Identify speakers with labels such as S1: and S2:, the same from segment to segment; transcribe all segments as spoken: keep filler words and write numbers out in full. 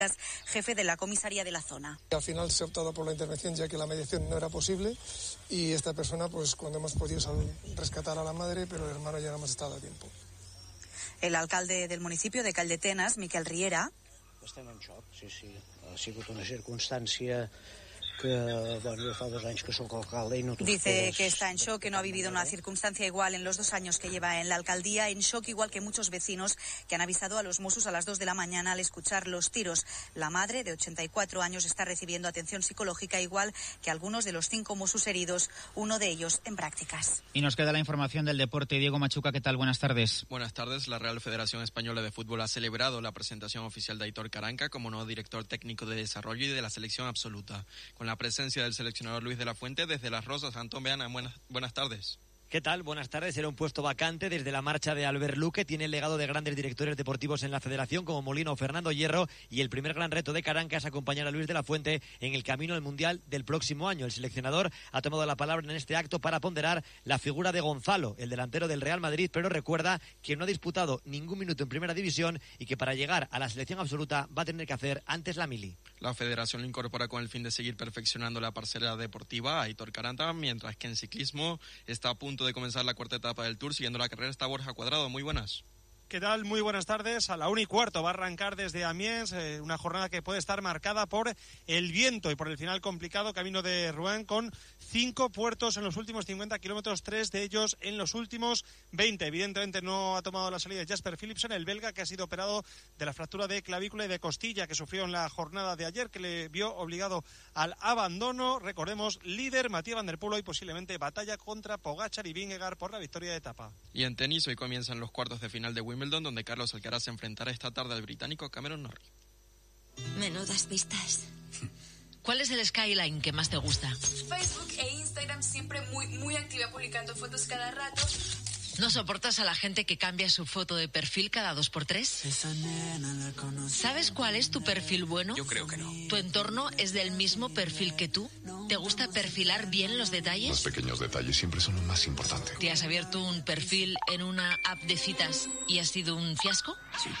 S1: jefe de la comisaría de la zona.
S2: Al final se ha optado por la intervención ya que la mediación no era posible y esta persona, pues cuando hemos podido rescatar a la madre, pero el hermano ya no hemos estado a tiempo.
S1: El alcalde del municipio de Calldetenes, Miquel Riera.
S3: Estem en xoc, sí, sí. Ha sigut una circunstància que, bueno, yo fa dos años que soy alcalde y no...
S1: Dice que está en shock, que no ha vivido una circunstancia igual en los dos años que lleva en la alcaldía, en shock igual que muchos vecinos que han avisado a los Mossos a las dos de la mañana al escuchar los tiros. La madre, de ochenta y cuatro años, está recibiendo atención psicológica igual que algunos de los cinco Mossos heridos, uno de ellos en prácticas.
S4: Y nos queda la información del deporte. Diego Machuca, ¿qué tal? Buenas tardes.
S5: Buenas tardes. La Real Federación Española de Fútbol ha celebrado la presentación oficial de Aitor Caranca como nuevo director técnico de desarrollo y de la selección absoluta, con la presencia del seleccionador Luis de la Fuente desde Las Rozas. Antón Beana, buenas, buenas tardes.
S6: ¿Qué tal? Buenas tardes. Era un puesto vacante desde la marcha de Albert Luque. Tiene el legado de grandes directores deportivos en la federación como Molino o Fernando Hierro, y el primer gran reto de Caranca es acompañar a Luis de la Fuente en el camino al Mundial del próximo año. El seleccionador ha tomado la palabra en este acto para ponderar la figura de Gonzalo, el delantero del Real Madrid, pero recuerda que no ha disputado ningún minuto en primera división y que para llegar a la selección absoluta va a tener que hacer antes la mili.
S5: La federación lo incorpora con el fin de seguir perfeccionando la parcela deportiva a Aitor Caranca, mientras que en ciclismo está a punto de comenzar la cuarta etapa del Tour. Siguiendo la carrera está Borja Cuadrado. Muy buenas.
S7: ¿Qué tal? Muy buenas tardes. A la una y cuarto va a arrancar desde Amiens, eh, una jornada que puede estar marcada por el viento y por el final complicado camino de Rouen, con cinco puertos en los últimos cincuenta kilómetros, tres de ellos en los últimos veinte. Evidentemente no ha tomado la salida Jasper Philipsen, el belga, que ha sido operado de la fractura de clavícula y de costilla que sufrió en la jornada de ayer, que le vio obligado al abandono. Recordemos, líder Mathieu Van der Poel y posiblemente batalla contra Pogačar y Vingegaard por la victoria de etapa.
S5: Y en tenis hoy comienzan los cuartos de final de Wimbledon, donde Carlos Alcaraz se enfrentará esta tarde al británico Cameron Norrie.
S8: Menudas vistas. ¿Cuál es el skyline que más te gusta?
S9: Facebook e Instagram, siempre muy, muy activa publicando fotos cada rato.
S8: ¿No soportas a la gente que cambia su foto de perfil cada dos por tres? ¿Sabes cuál es tu perfil bueno?
S10: Yo creo que no.
S8: ¿Tu entorno es del mismo perfil que tú? ¿Te gusta perfilar bien los detalles?
S10: Los pequeños detalles siempre son lo más importante.
S8: ¿Te has abierto un perfil en una app de citas y ha sido un fiasco?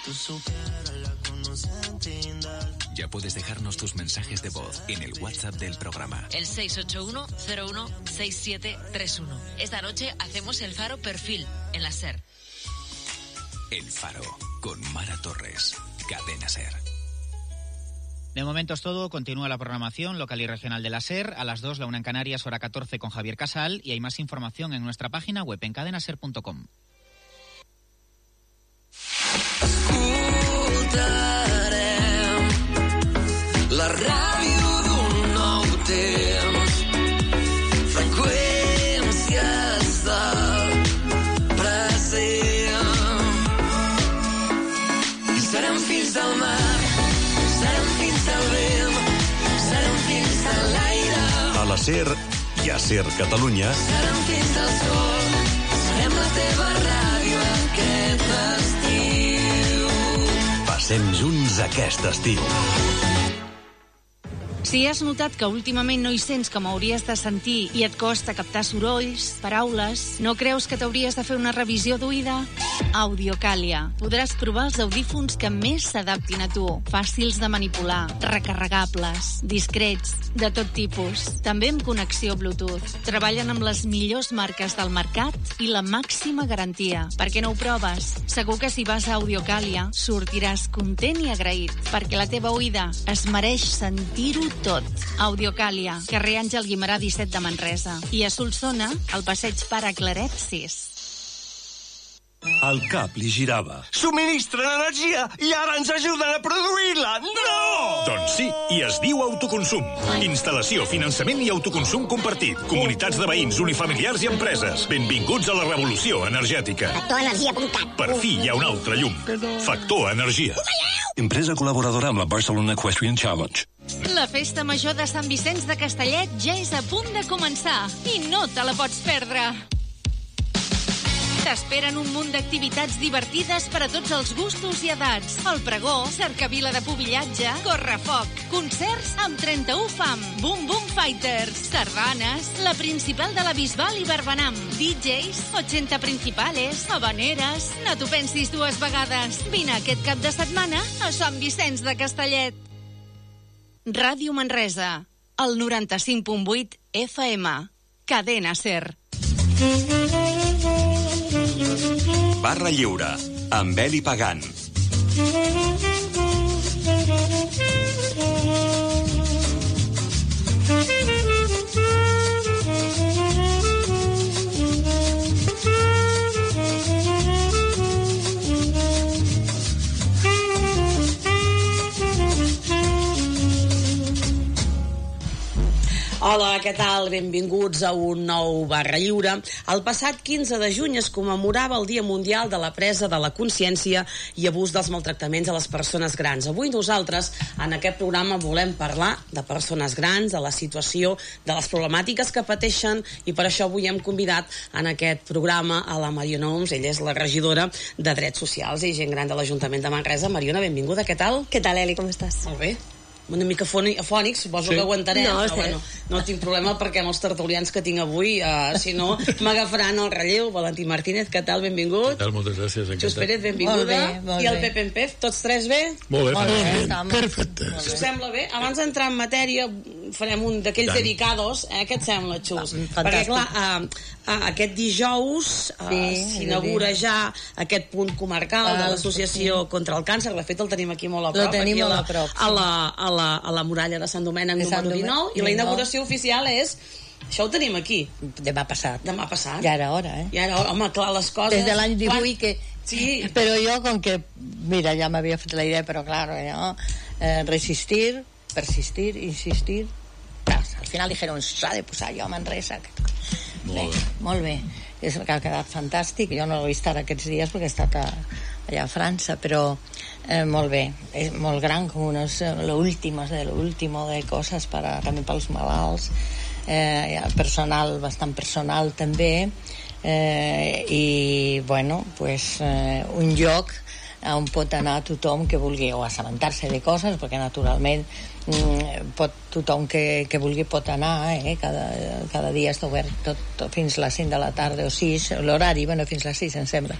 S11: Ya puedes dejarnos tus mensajes de voz en el WhatsApp del programa.
S8: El seis ocho uno cero uno seis siete tres uno. Esta noche hacemos el Faro Perfil en la SER.
S11: El Faro, con Mara Torres, Cadena SER.
S4: De momento es todo. Continúa la programación local y regional de la SER. A las dos, la una en Canarias, hora catorce, con Javier Casal. Y hay más información en nuestra página web en cadenaser punto com.
S12: La ràdio d'un nou temps, freqüències del present. I serem fills del mar, serem fills del vent, serem fills de l'aire.
S13: A la SER i a SER Catalunya
S12: serem fills del sol, serem la teva ràdio aquest estiu.
S13: Passem junts aquest estiu.
S14: Si has notat que últimament no hi sents com hauries de sentir i et costa captar sorolls, paraules, no creus que t'hauries de fer una revisió d'oïda? Audiocàlia. Podràs provar els audífons que més s'adaptin a tu. Fàcils de manipular, recarregables, discrets, de tot tipus. També amb connexió Bluetooth. Treballen amb les millors marques del mercat i la màxima garantia. Per què no ho proves? Segur que si vas a Audiocàlia sortiràs content i agraït, perquè la teva oïda es mereix sentir-ho tot. Audiocàlia, carrer Àngel Guimerà disset de Manresa. I a Solsona, al passeig Pare Claret sis.
S13: El cap li girava.
S15: Subministren energia i ara ens ajuden a produir-la! No!
S16: Doncs sí, i es diu autoconsum. Instal·lació, finançament i autoconsum compartit. Comunitats de veïns, unifamiliars i empreses. Benvinguts a la revolució energètica.
S17: Factor energia punt cat.
S16: Per fi hi ha un altre llum. Factor Energia.
S13: Empresa col·laboradora amb la Barcelona Equestrian Challenge.
S14: La festa major de Sant Vicenç de Castellet ja és a punt de començar i no te la pots perdre. T'esperen un munt d'activitats divertides per a tots els gustos i edats. El pregó, cercavila de pubillatge, correfoc, concerts amb trenta-u fam, Boom Boom Fighters, sardanes, la principal de la Bisbal i Barbanam, D Js, ochenta principales, habaneres... No t'ho pensis dues vegades. Vine aquest cap de setmana a Sant Vicenç de Castellet. Ràdio Manresa, el noranta-cinc punt vuit F M. Cadena SER.
S17: Barra Lliure, amb Eli Pagant.
S18: Hola, què tal? Benvinguts a un nou Barra Lliure. El passat quinze de juny es commemorava el Dia Mundial de la Presa de la Consciència i Abús dels Maltractaments a les Persones Grans. Avui nosaltres, en aquest programa, volem parlar de persones grans, de la situació, de les problemàtiques que pateixen, i per això avui hem convidat en aquest programa a la Mariona Oms. Ella és la regidora de Drets Socials i Gent Gran de l'Ajuntament de Manresa. Mariona, benvinguda, què tal?
S19: Què tal, Eli, com estàs?
S18: Molt bé. Una mica afònic, suposo sí. que aguantarem, no, però bueno, no tinc problema perquè amb els tertulians que tinc avui, uh, si no, m'agafaran el relleu. Valentí Martínez, què tal? Benvingut.
S20: Què tal? Moltes gràcies. Encantat.
S18: Xus Pérez, benvinguda.
S19: Molt bé, molt
S18: I el
S19: bé.
S18: Pepe Empez, tots tres bé?
S20: Molt bé,
S19: molt bé,
S20: bé. Perfecte.
S18: Us sembla bé? Abans d'entrar en matèria, farem un d'aquells dedicados, eh? Què et sembla, Xus? Perquè, clar, uh, uh, aquest dijous uh,
S19: sí,
S18: s'inaugura ja aquest punt comarcal de l'Associació sí. contra el Càncer. De fet, el tenim aquí molt a prop.
S19: Lo tenim
S18: aquí
S19: molt
S18: a la,
S19: a prop. Sí.
S18: A la, a la, a la muralla de Sant Domènec de número dinou, i la inauguració oficial és... Això ho tenim aquí.
S19: Demà passat.
S18: Demà passat.
S19: Ja era hora, eh?
S18: Ja era hora. Home, clar, les coses...
S19: Des de l'any divuit que...
S18: Sí.
S19: Però jo, com que... Mira, ja m'havia fet la idea, però claro, no? Eh, resistir, persistir, insistir... Clar, al final dijeron, s'ha de posar jo a Manresa.
S20: Molt bé.
S19: bé. Molt bé. És que ha quedat fantàstic. Jo no l'he vist ara aquests dies perquè he estat a, allà a França, però eh, molt bé. És molt gran, com unos, lo último de lo último de coses para, també pels malalts. Eh, personal, bastant personal també, eh, i bueno, pues, eh, un lloc on pot anar tothom que vulgui o assabentar-se de coses, perquè naturalment mm, pot, tothom que, que vulgui pot anar, eh? cada, cada dia està obert tot, tot fins les cinc de la tarda o sis, l'horari, bueno, fins les sis em sembla,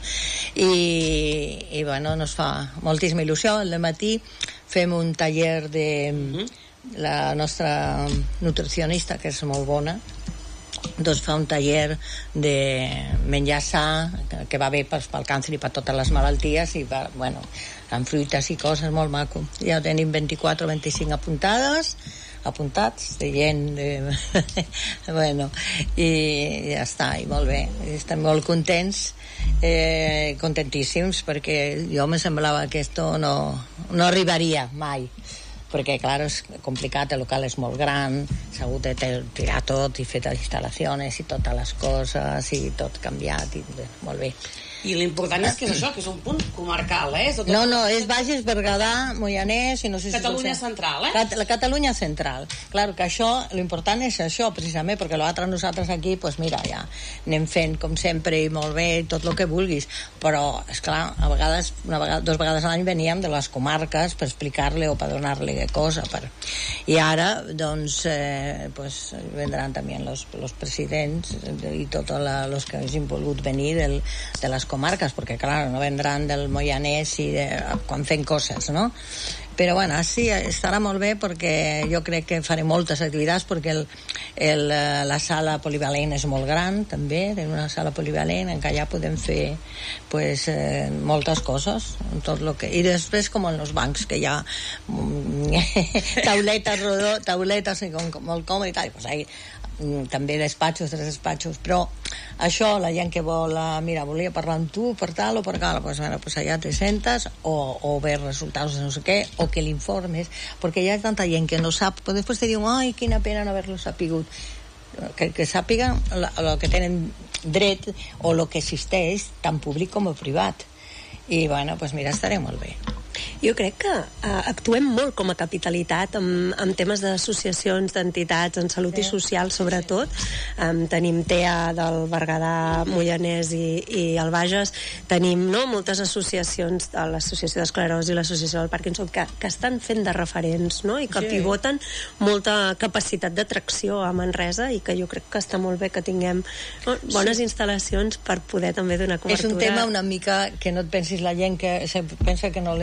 S19: i, i bueno, nos fa moltíssima il·lusió. El dematí fem un taller de mm-hmm. la nostra nutricionista, que és molt bona, doncs fa un taller de menjar sa, que va bé pel, pel càncer i per totes les malalties, i va, bueno, amb fruites i coses, molt maco. Ja tenim vint-i-quatre o vint-i-cinc apuntades, apuntats, de gent de... bueno, i ja està, i molt bé, estem molt contents, eh, contentíssims, perquè jo me semblava que esto no, no arribaria mai, perquè, clar, és complicat, el local és molt gran, s'ha hagut de tirar tot i fer instal·lacions i totes les coses i tot canviat, i bé, molt bé.
S18: I l'important és que és això, que és un punt comarcal, eh? És
S19: no, no, és Bages, Berguedà, Moianès i no sé si...
S18: Catalunya central, eh?
S19: Cat la Catalunya central. Claro que això, l'important és això, precisament, perquè l'altre nosaltres aquí, doncs pues mira, ja anem fent, com sempre, i molt bé, tot el que vulguis, però, esclar, a vegades, una vegada, dos vegades a l'any veníem de les comarques per explicar-li o per donar-li cosa, per... i ara, doncs, eh, pues, vendran també els, els presidents i tots els que hagin volgut venir del, de les comarcas, porque claro, no vendrán del Moianès i de, quan fem coses, no? Però bueno, sí, estarà molt bé perquè jo crec que faré moltes activitats, perquè el, el, la sala polivalent és molt gran també, tenim una sala polivalent en què ja podem fer pues, eh, moltes coses, tot lo que... i després com en els bancs, que hi ha tauletes rodó, tauletes com, com molt còmode i tal, pues ahí també despatxos, tres despatxos, però això, la gent que vol, mira, volia parlar amb tu per tal o per tal, pues, bueno, pues allà te sentes o, o ver resultats de no sé què, o que l'informes, perquè hi ha tanta gent que no sap, però després te diuen, ai, quina pena no haver-lo sapigut, que, que sàpiguen el que tenen dret o el que existeix, tant públic com privat. I bueno, pues mira, estaré molt bé.
S21: Jo crec que uh, actuem molt com a capitalitat amb, amb temes d'associacions, d'entitats, en salut sí. i social, sobretot. Um, tenim T E A del Berguedà, Moianès i, i el Bages. Tenim no, moltes associacions, l'Associació d'Esclerosi i l'Associació del Parkinson, que, que estan fent de referents, no? I que sí. pivoten molta capacitat d'atracció a Manresa, i que jo crec que està molt bé que tinguem no, bones sí. instal·lacions per poder també donar cobertura.
S19: És un tema una mica que no et pensis la gent que se pensa que no le... Bueno,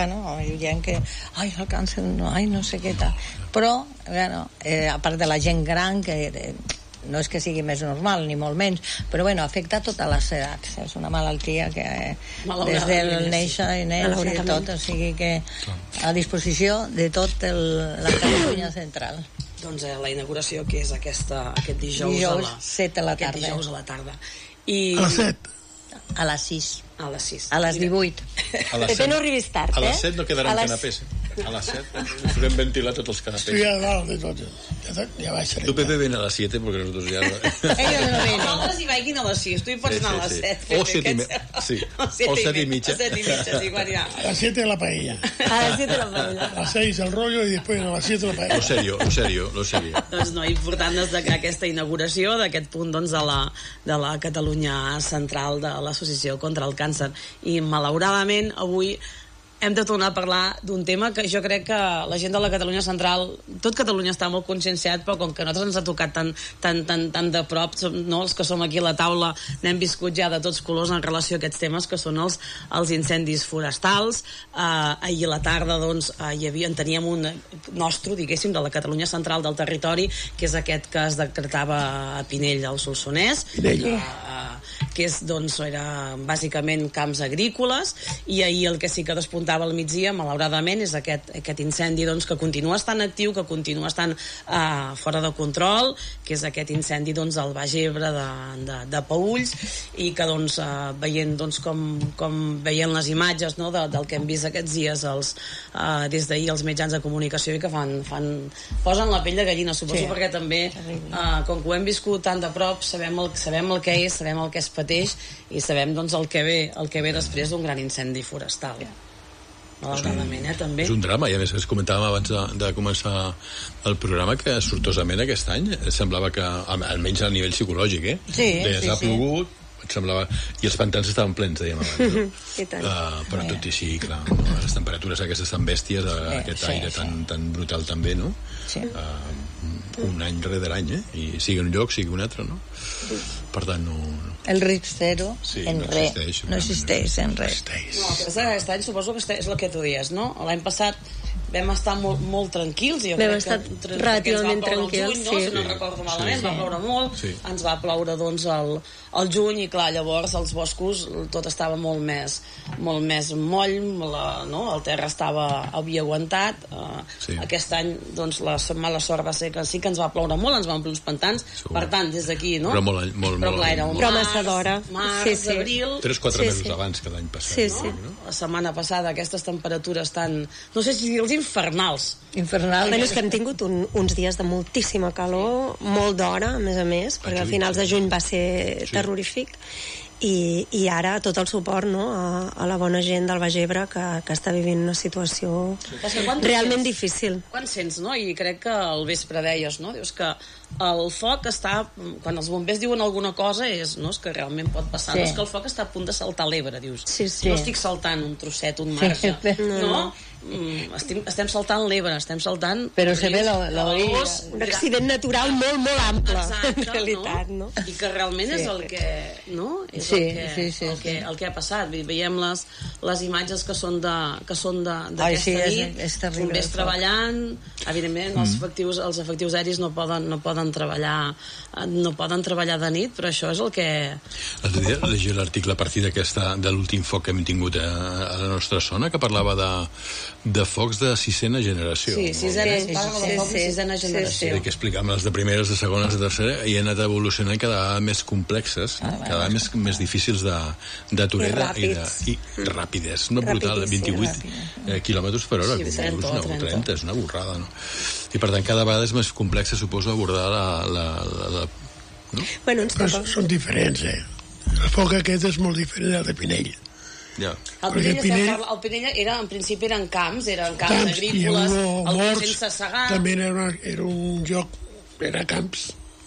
S19: bueno, hi ha gent que ai, el càncer, no, ai, no sé què tal, però, bueno, eh, a part de la gent gran que eh, no és que sigui més normal, ni molt menys, però bueno, afecta a totes les edats. És una malaltia que eh, des del néixer i nens i tot, o sigui que a disposició de tot el, la Catalunya central.
S18: Doncs eh, la inauguració, que és aquesta, aquest dijous,
S19: Dijous,
S18: a la,
S19: set a la tarda.
S18: Aquest dijous a la tarda. I...
S21: A les set.
S19: A les sis.
S18: A les sis.
S19: A les divuit.
S21: A les set no arribis tard, eh?
S2: A les set no quedaran
S21: les...
S2: canapés. A las siete podem ventilar tots els canapés.
S20: Estoy al lado de tots. Ja, ja vaig ser.
S2: Tu, Pepe, ven a las siete porque nosotros ya...
S18: Ellos no ven. Nosaltres hi vagin a les sis. Tu hi pots anar a les set.
S2: O set i mitja. Sí. O set i mitja.
S18: O set i mitja, sí, quan ja.
S20: A las siete la paella.
S18: A las siete la paella.
S20: A las seis el rollo y después a las siete la paella.
S2: Lo serio, lo serio, lo serio.
S18: Doncs no, important destacar aquesta inauguració d'aquest punt doncs, de, la, de la Catalunya central de l'Associació contra el Càncer. I malauradament avui hem de tornar a parlar d'un tema que jo crec que la gent de la Catalunya central, tot Catalunya està molt conscienciat, però com que a nosaltres ens ha tocat tan, tan, tan, tan de prop, no? Els que som aquí a la taula n'hem viscut ja de tots colors en relació a aquests temes, que són els, els incendis forestals. Eh, ahir a la tarda doncs, eh, hi havia, en teníem un nostre, diguéssim, de la Catalunya central del territori, que és aquest que es decretava a Pinell, al Solsonès. Pinell. Eh, que és, doncs, era bàsicament camps agrícoles, i ahir el que sí que despuntava al migdia, malauradament, és aquest, aquest incendi doncs, que continua estant actiu, que continua estant uh, fora de control, que és aquest incendi doncs, al Baix Ebre de, de, de Paülls, i que doncs, uh, veient doncs, com, com veient les imatges, no, de, del que hem vist aquests dies els, uh, des d'ahir els mitjans de comunicació, i que fan, fan, posen la pell de gallina, suposo, sí, perquè també uh, com que ho hem viscut tan de prop, sabem el, sabem el que és, sabem el que es pateix, i sabem doncs, el que ve el que ve després d'un gran incendi forestal. Malauradament, eh, també. És
S2: un drama, i a més es comentàvem abans de, de començar el programa que sortosament aquest any semblava que, almenys a nivell psicològic, eh?
S19: Sí,
S2: Deies,
S19: sí,
S2: ha plogut, et semblava... I els pantans estaven plens, dèiem abans, no?
S21: I tant.
S2: Uh, però tot i així, clar, no? Les temperatures aquestes tan bèsties, uh, aquest sí, aire sí. Tan, tan brutal també, no?
S19: Sí.
S2: Uh, un any rere l'any, eh? I sigui un lloc, sigui un altre, no? Per tant, no... no.
S19: El risc zero
S2: sí,
S19: en
S2: no
S19: res,
S2: existeix,
S19: no existeix en res.
S18: No, aquest any suposo que és el que tu dies, no? L'any passat vam estar molt, molt tranquils, i jo
S21: vam
S18: crec
S21: estar
S18: que
S21: relativament tranquils,
S18: juny, no?
S21: sí.
S18: Si no recordo malament,
S21: sí.
S18: va ploure molt, sí. Ens va ploure doncs el, el juny, i clar, llavors els boscos tot estava molt més molt més moll, la, no? El terra estava, havia aguantat, uh, sí. Aquest any doncs la mala sort va ser que sí que ens va ploure molt, ens van omplir uns pantans, segur. Per tant, des d'aquí, no?
S2: Però molt, molt,
S18: però clar, era un
S21: però massa d'hora,
S18: març,
S21: sí, sí.
S18: abril...
S2: tres quatre
S21: sí,
S2: mesos
S21: sí.
S2: abans que l'any passat,
S21: sí,
S2: no?
S21: Sí.
S2: no?
S18: La setmana passada aquestes temperatures tan, no sé si dir-los infernals.
S19: Infernal.
S21: Bueno, és que hem tingut un, uns dies de moltíssima calor, sí. Molt d'hora, a més a més, perquè a finals de juny va ser sí. Terrorífic, i, i ara tot el suport, no, a, a la bona gent del Baix Ebre que, que està vivint una situació sí. realment
S18: sents,
S21: difícil.
S18: Quan sents, no? I crec que al vespre deies, no? Dius que el foc està, quan els bombers diuen alguna cosa és, no, és que realment pot passar, sí. No, és que el foc està a punt de saltar l'Ebre, dius,
S21: sí, sí.
S18: No estic saltant un trosset, un marge, sí. No, no? Mm, estem, estem saltant l'Ebre, estem saltant
S19: però se ve la, la orilla,
S21: un accident natural molt, molt ample. Exacte, en realitat, no?
S18: No? I que realment sí. És el que, no? És
S19: sí,
S18: el, que,
S19: sí, sí,
S18: el, que, el que ha passat. Veiem les, les imatges que són de que són d'aquesta
S19: Ai, sí,
S18: nit,
S19: és, és
S18: bombers treballant, evidentment mm. els, efectius, els efectius aeris no poden, no poden treballar no poden treballar de nit, però això és el que...
S2: L'altre dia llegia l'article a partir d'aquesta, de l'últim foc que hem tingut a, a la nostra zona, que parlava de, de focs de sisena generació.
S18: Sí, sisena,
S19: sí,
S18: parla
S19: sí,
S18: de focs de sisena
S19: sí,
S18: generació.
S2: Sí, que explicàvem les de primeres, de segones, de tercera, i han anat evolucionant cada vegada més complexes, ah, cada vegada més, més difícils d'aturar i, i, i, i ràpides, no brutal, vint-i-vuit eh, quilòmetres per hora, sí, trenta, una, trenta. trenta, és una borrada, no? I per tant cada vegada és més complexa, suposo, abordar la... la, la, la no?
S21: Bueno, ens
S20: toca. Són diferents, eh? El foc aquest és molt diferent del de Pinell.
S2: Ja.
S18: El Pinell, Pinell... Parla, el Pinell era, en principi eren camps, eren camps, camps agrícoles, alguns sense segar.
S20: També era, una, era un lloc, era camps,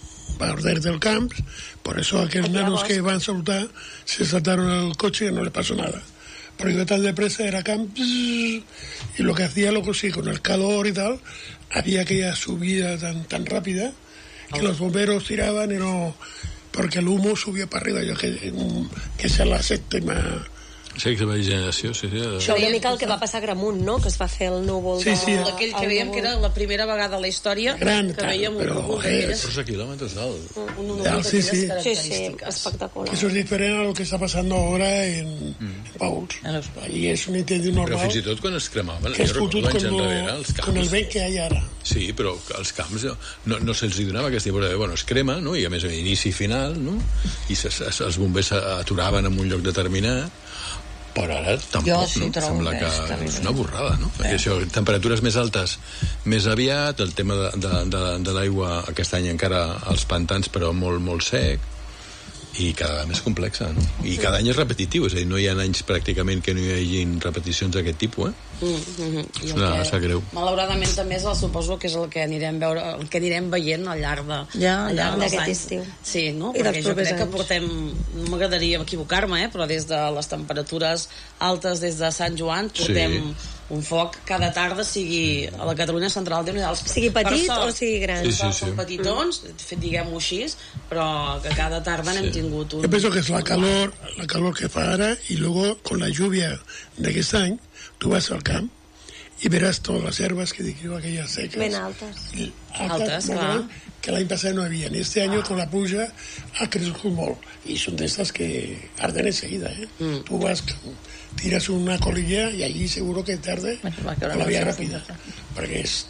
S20: per del camps, por eso aquellos nanos que van a saltar se saltaron el coche y no les pasó nada. Pero iba tan depresa, era camps, y lo que hacía luego sí, con el calor y tal, había aquella subida tan, tan rápida que oh. Los bomberos tiraban y no, porque el humo subía para arriba, yo que, que es la séptima
S2: Sexta generació, sí, sí.
S21: Això una mica el que va passar a Gramunt, no? Que es va fer el núvol
S18: sí, sí.
S21: de...
S18: Aquell que veiem que era la primera vegada a la història
S20: gran,
S18: que veiem un núvol
S20: d'aquelles...
S2: catorze quilòmetres d'alt.
S18: Un núvol d'aquelles
S20: sí, sí.
S18: característiques.
S21: Sí, sí, espectacular.
S20: Eso es diferente a lo que está pasando ahora en, mm. en Pauls. Allí es un incendio normal.
S2: Però fins i tot quan es cremaven,
S20: que és
S2: jo recordo anys
S20: con,
S2: enrere, els camps...
S20: con el vent que hi ha ara.
S2: Sí, però els camps no, no se'ls donava aquest tipus de... Bueno, es crema, no? I a més, inici i final, no? I se, se, els bombers aturaven en un lloc determinat, però ara tampoc,
S19: sí,
S2: no? Sembla que és, és una borrada, no? Perquè això, temperatures més altes més aviat, el tema de, de, de, de l'aigua aquest any encara als pantans, però molt, molt sec, i cada vegada més complexa, no? I cada any és repetitiu, és a dir, no hi ha anys pràcticament que no hi hagi repeticions d'aquest tipus, eh? Mm -hmm. És una massa greu.
S18: Malauradament també és, el, suposo que és el que anirem veure, el que anirem veient al llarg de
S21: ja,
S18: al llarg
S21: d'aquest estiu.
S18: Sí, no?
S21: I
S18: Perquè jo crec
S21: anys.
S18: que portem, no m'agradaria equivocar-me, eh? Però des de les temperatures altes des de Sant Joan portem sí. un foc cada tarda, sigui a la Catalunya central,
S21: sigui petit o sigui gran.
S18: Sí, sí, sí. Són petitons, mm. diguem-ho així, però que cada tarda n'hem sí. tingut un...
S20: Yo pienso que es la calor, la calor que fa ara, y luego con la lluvia de aquest any, tú vas al camp y verás todas las herbas que digo, aquellas secas.
S21: Ben altas.
S20: Y
S18: altas,
S20: altas
S18: clar.
S20: Que l'any passat no havia. Este año ah. con la pluja ha crescut molt. Y son de estas que arden enseguida, ¿eh? Mm. Tú vas, tiras una colilla y allí seguro que tarde con la vía rápida. Porque es,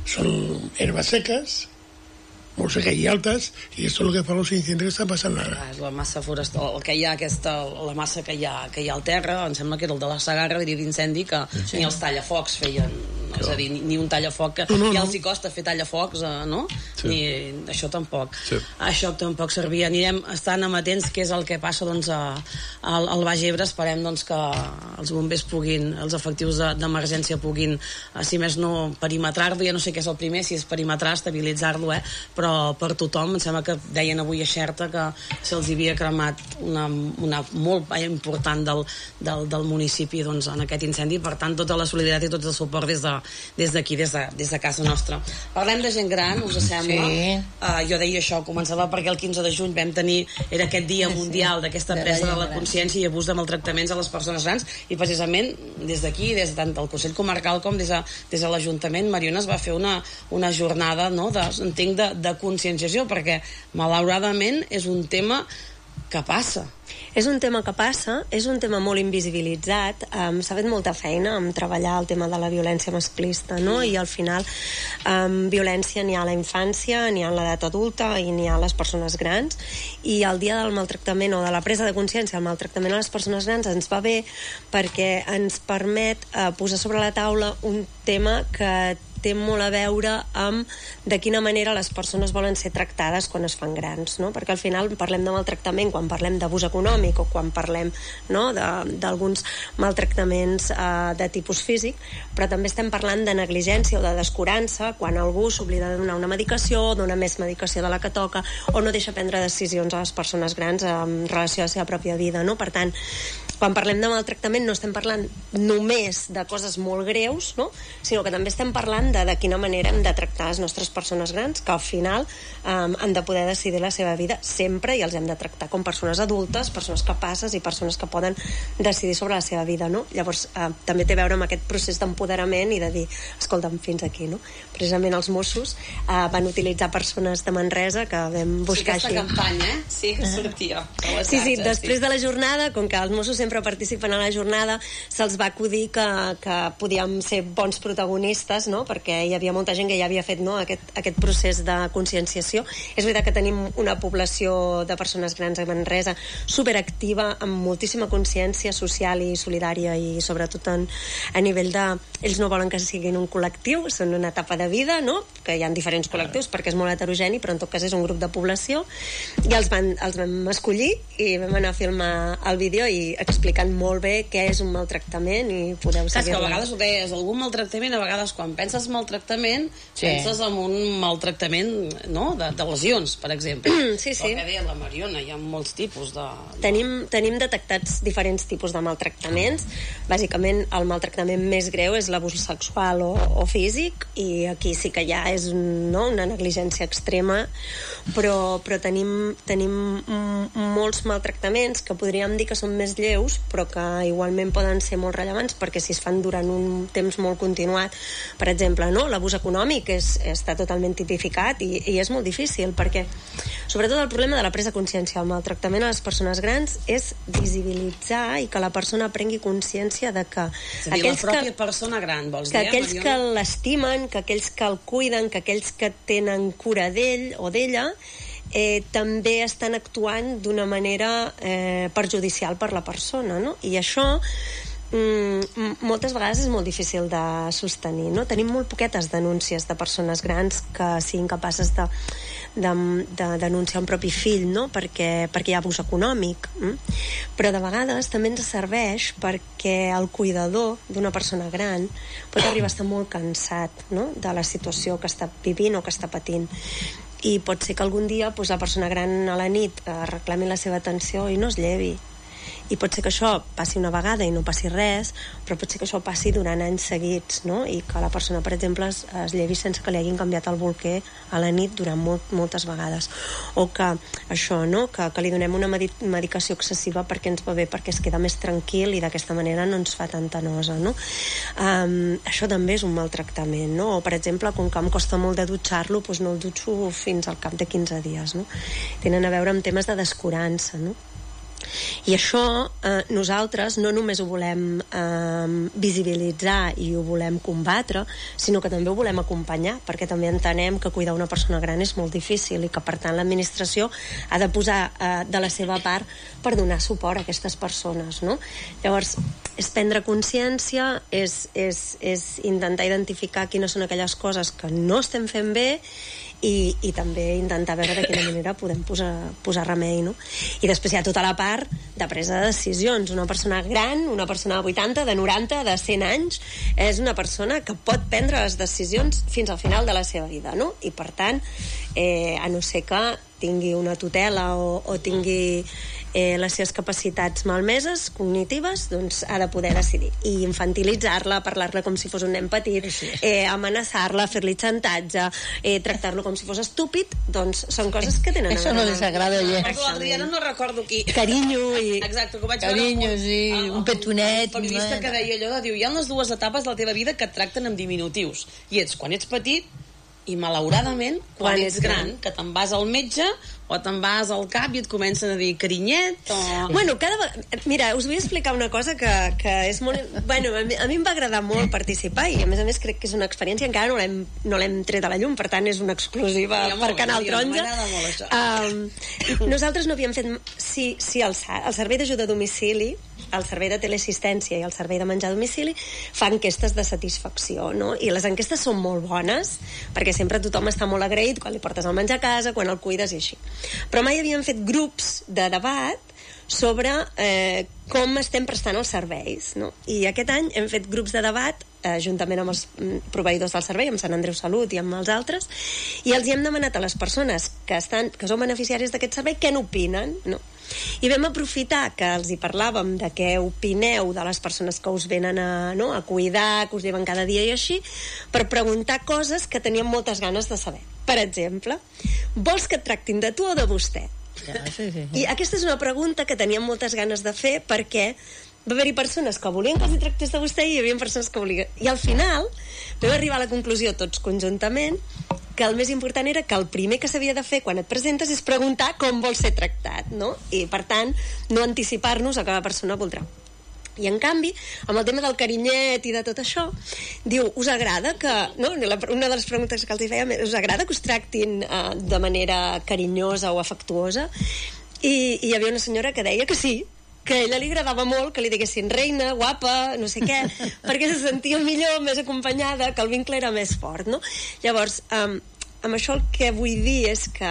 S20: son herbas secas, molt seques i altes, i això és el que fa els incendis que estan passant ara.
S18: Ah, la massa forestal, el que hi ha aquesta, la massa que hi ha, que hi ha al terra, em sembla que era el de la Segarra, diria d'incendi, que sí. ni els tallafocs feien, no. És a dir, ni, ni un tallafoc, que no, no, ja els hi costa fer tallafocs, eh, no? Sí. Ni això tampoc. Sí. Això tampoc servia. Anirem estant amatents què és el que passa doncs, a, a, al Baix Ebre. Esperem doncs, que els bombers puguin, els efectius de, d'emergència puguin, si més no, perimetrar-lo, ja no sé què és el primer, si és perimetrar, estabilitzar-lo, eh? Però però per tothom, em sembla que deien avui a Xerta que se'ls havia cremat una, una molt important del, del, del municipi doncs, en aquest incendi, per tant tota la solidaritat i tot el suport des de, des d'aquí, des de, des de casa nostra. Parlem de gent gran, us sembla? Sí. Uh, jo deia això, començava perquè el quinze de juny vam tenir, era aquest dia mundial d'aquesta presa de la consciència i abús de maltractaments a les persones grans, i precisament des d'aquí, des tant del Consell Comarcal com des de, des de l'Ajuntament, Mariona, es va fer una, una jornada, no, de, entenc, de, de conscienciació, perquè malauradament és un tema que passa.
S21: És un tema que passa, és un tema molt invisibilitzat, um, s'ha fet molta feina en treballar el tema de la violència masclista, no? I al final um, violència n'hi ha a la infància, n'hi ha a l'edat adulta i n'hi ha a les persones grans, i el dia del maltractament o de la presa de consciència del maltractament a les persones grans ens va bé perquè ens permet uh, posar sobre la taula un tema que té molt a veure amb de quina manera les persones volen ser tractades quan es fan grans, no? Perquè al final parlem de maltractament quan parlem d'abús econòmic o quan parlem, no, d'alguns maltractaments eh, de tipus físic, però també estem parlant de negligència o de descurança quan algú s'oblida de donar una medicació, dona més medicació de la que toca o no deixa prendre decisions a les persones grans en relació a la seva pròpia vida, no? Per tant, quan parlem de maltractament no estem parlant només de coses molt greus, no? Sinó que també estem parlant de, de quina manera hem de tractar les nostres persones grans, que al final um, han de poder decidir la seva vida sempre, i els hem de tractar com persones adultes, persones capaces i persones que poden decidir sobre la seva vida, no? Llavors uh, també té a veure amb aquest procés d'empoderament i de dir, escolta'm, fins aquí, no? Precisament els Mossos uh, van utilitzar persones de Manresa que vam buscar
S18: sí, aquesta
S21: així.
S18: campanya, eh? Sí, que sortia.
S21: Sí, sí, després de la jornada, com que els Mossos sempre participen a la jornada, se'ls va acudir que, que podíem ser bons protagonistes, no? Perquè hi havia molta gent que ja havia fet, no, aquest, aquest procés de conscienciació. És veritat que tenim una població de persones grans a Manresa superactiva, amb moltíssima consciència social i solidària, i sobretot en, a nivell de... Ells no volen que siguin un col·lectiu, són una etapa de vida, no? Que hi ha diferents col·lectius perquè és molt heterogeni, però en tot cas és un grup de població, i els, van, els vam escollir i vam anar a filmar el vídeo i explicant molt bé què és un maltractament, i podeu seguir.
S18: Saps que a vegades ho deies, algun maltractament, a vegades quan penses maltractament, sí. penses en un maltractament, no?, de, de lesions, per exemple.
S21: Sí, sí.
S18: El que deia la Mariona, hi ha molts tipus de...
S21: Tenim, tenim detectats diferents tipus de maltractaments. Bàsicament, el maltractament més greu és l'abús sexual o, o físic, i aquí sí que ja és, no, una negligència extrema, però, però tenim, tenim molts maltractaments que podríem dir que són més lleus, lleus, però que igualment poden ser molt rellevants, perquè si es fan durant un temps molt continuat, per exemple, no? L'abús econòmic és, està totalment tipificat i, i és molt difícil, perquè sobretot el problema de la presa de consciència, el maltractament a les persones grans, és visibilitzar i que la persona prengui consciència de que
S18: és a dir, la pròpia que, persona gran, vols
S21: que
S18: dir,
S21: aquells
S18: Mariona?
S21: que l'estimen, que aquells que el cuiden, que aquells que tenen cura d'ell o d'ella, eh, també estan actuant d'una manera eh, perjudicial per la persona, no? I això mm, moltes vegades és molt difícil de sostenir, no? Tenim molt poquetes denúncies de persones grans que siguin capaces de, de, de denunciar un propi fill, no? Perquè, perquè hi ha abús econòmic, mm? Però de vegades també ens serveix perquè el cuidador d'una persona gran pot arribar a estar molt cansat, no? De la situació que està vivint o que està patint, i pot ser que algun dia pues, la persona gran a la nit eh, reclami la seva atenció i no es llevi. I pot ser que això passi una vegada i no passi res, però pot ser que això passi durant anys seguits, no? I que la persona, per exemple, es, es llevi sense que li hagin canviat el bolquer a la nit durant molt, moltes vegades. O que això, no? Que, que li donem una medicació excessiva perquè ens va bé, perquè es queda més tranquil i d'aquesta manera no ens fa tanta nosa, no? Um, això també és un maltractament, no? O, per exemple, com que em costa molt de dutxar-lo, doncs no el dutxo fins al cap de quinze dies, no? Tenen a veure amb temes de descurança, no? I això eh, nosaltres no només ho volem eh, visibilitzar i ho volem combatre, sinó que també ho volem acompanyar, perquè també entenem que cuidar una persona gran és molt difícil i que per tant l'administració ha de posar eh, de la seva part per donar suport a aquestes persones, no? Llavors, és prendre consciència, és, és, és intentar identificar quines són aquelles coses que no estem fent bé i, i també intentar veure de quina manera podem posar, posar remei, no? I després hi ha tota la part de presa de decisions. Una persona gran, una persona de vuitanta, de noranta, de cent anys, és una persona que pot prendre les decisions fins al final de la seva vida, no? I per tant, eh, a no ser que tingui una tutela o, o tingui eh, les seves capacitats malmeses, cognitives, doncs ha de poder decidir. I infantilitzar-la, parlar-la com si fos un nen petit, eh, amenaçar-la, fer-li xantatge, eh, tractar-lo com si fos estúpid, doncs són coses que tenen...
S19: Eso no les agrada, oye.
S18: L'Adriana no recordo qui...
S21: Carinyo i...
S18: Exacte, que ho vaig
S19: Carinyo,
S18: veure...
S19: sí, un, un petonet...
S18: Un periodista que deia allò de, diu, hi ha les dues etapes de la teva vida que et tracten amb diminutius. I ets quan ets petit i, malauradament, quan, quan ets gran, que te'n vas al metge o te'n vas al cap i et comencen a dir carinyet o...
S21: Bueno, cada vegada... Mira, us vull explicar una cosa que, que és molt... Bueno, a mi, a mi em va agradar molt participar i, a més a més, crec que és una experiència encara no l'hem, no l'hem tret a la llum, per tant, és una exclusiva ja, per Canal Taronja. Um, nosaltres no havíem fet... Sí, sí el, el servei d'ajuda a domicili, el servei de teleassistència i el servei de menjar a domicili fan enquestes de satisfacció, no? I les enquestes són molt bones, perquè sempre tothom està molt agraït quan li portes el menjar a casa, quan el cuides i així. Però mai havíem fet grups de debat sobre eh, com estem prestant els serveis, no? I aquest any hem fet grups de debat eh, juntament amb els proveïdors del servei, amb Sant Andreu Salut i amb els altres, i els hi hem demanat a les persones que, estan, que són beneficiaris d'aquest servei què n'opinen, no? I vam aprofitar que els hi parlàvem de què opineu de les persones que us venen a, no, a cuidar, que us lleven cada dia i així, per preguntar coses que teníem moltes ganes de saber. Per exemple, vols que et tractin de tu o de vostè?
S19: Ja, sí, sí.
S21: I aquesta és una pregunta que teníem moltes ganes de fer perquè va haver-hi persones que volien que els hi tractés de vostè i hi havia persones que volien... I al final vam arribar a la conclusió tots conjuntament que el més important era que el primer que s'havia de fer quan et presentes és preguntar com vols ser tractat, no? I per tant no anticipar-nos a que la persona voldrà. I en canvi, amb el tema del carinyet i de tot això, diu, us agrada que... No? Una de les preguntes que els hi fèiem, us agrada que us tractin uh, de manera carinyosa o afectuosa? I, i hi havia una senyora que deia que sí, que a ella li agradava molt que li diguessin reina, guapa, no sé què, perquè se sentia millor, més acompanyada, que el vincle era més fort, no? Llavors, um, amb això el que vull dir és que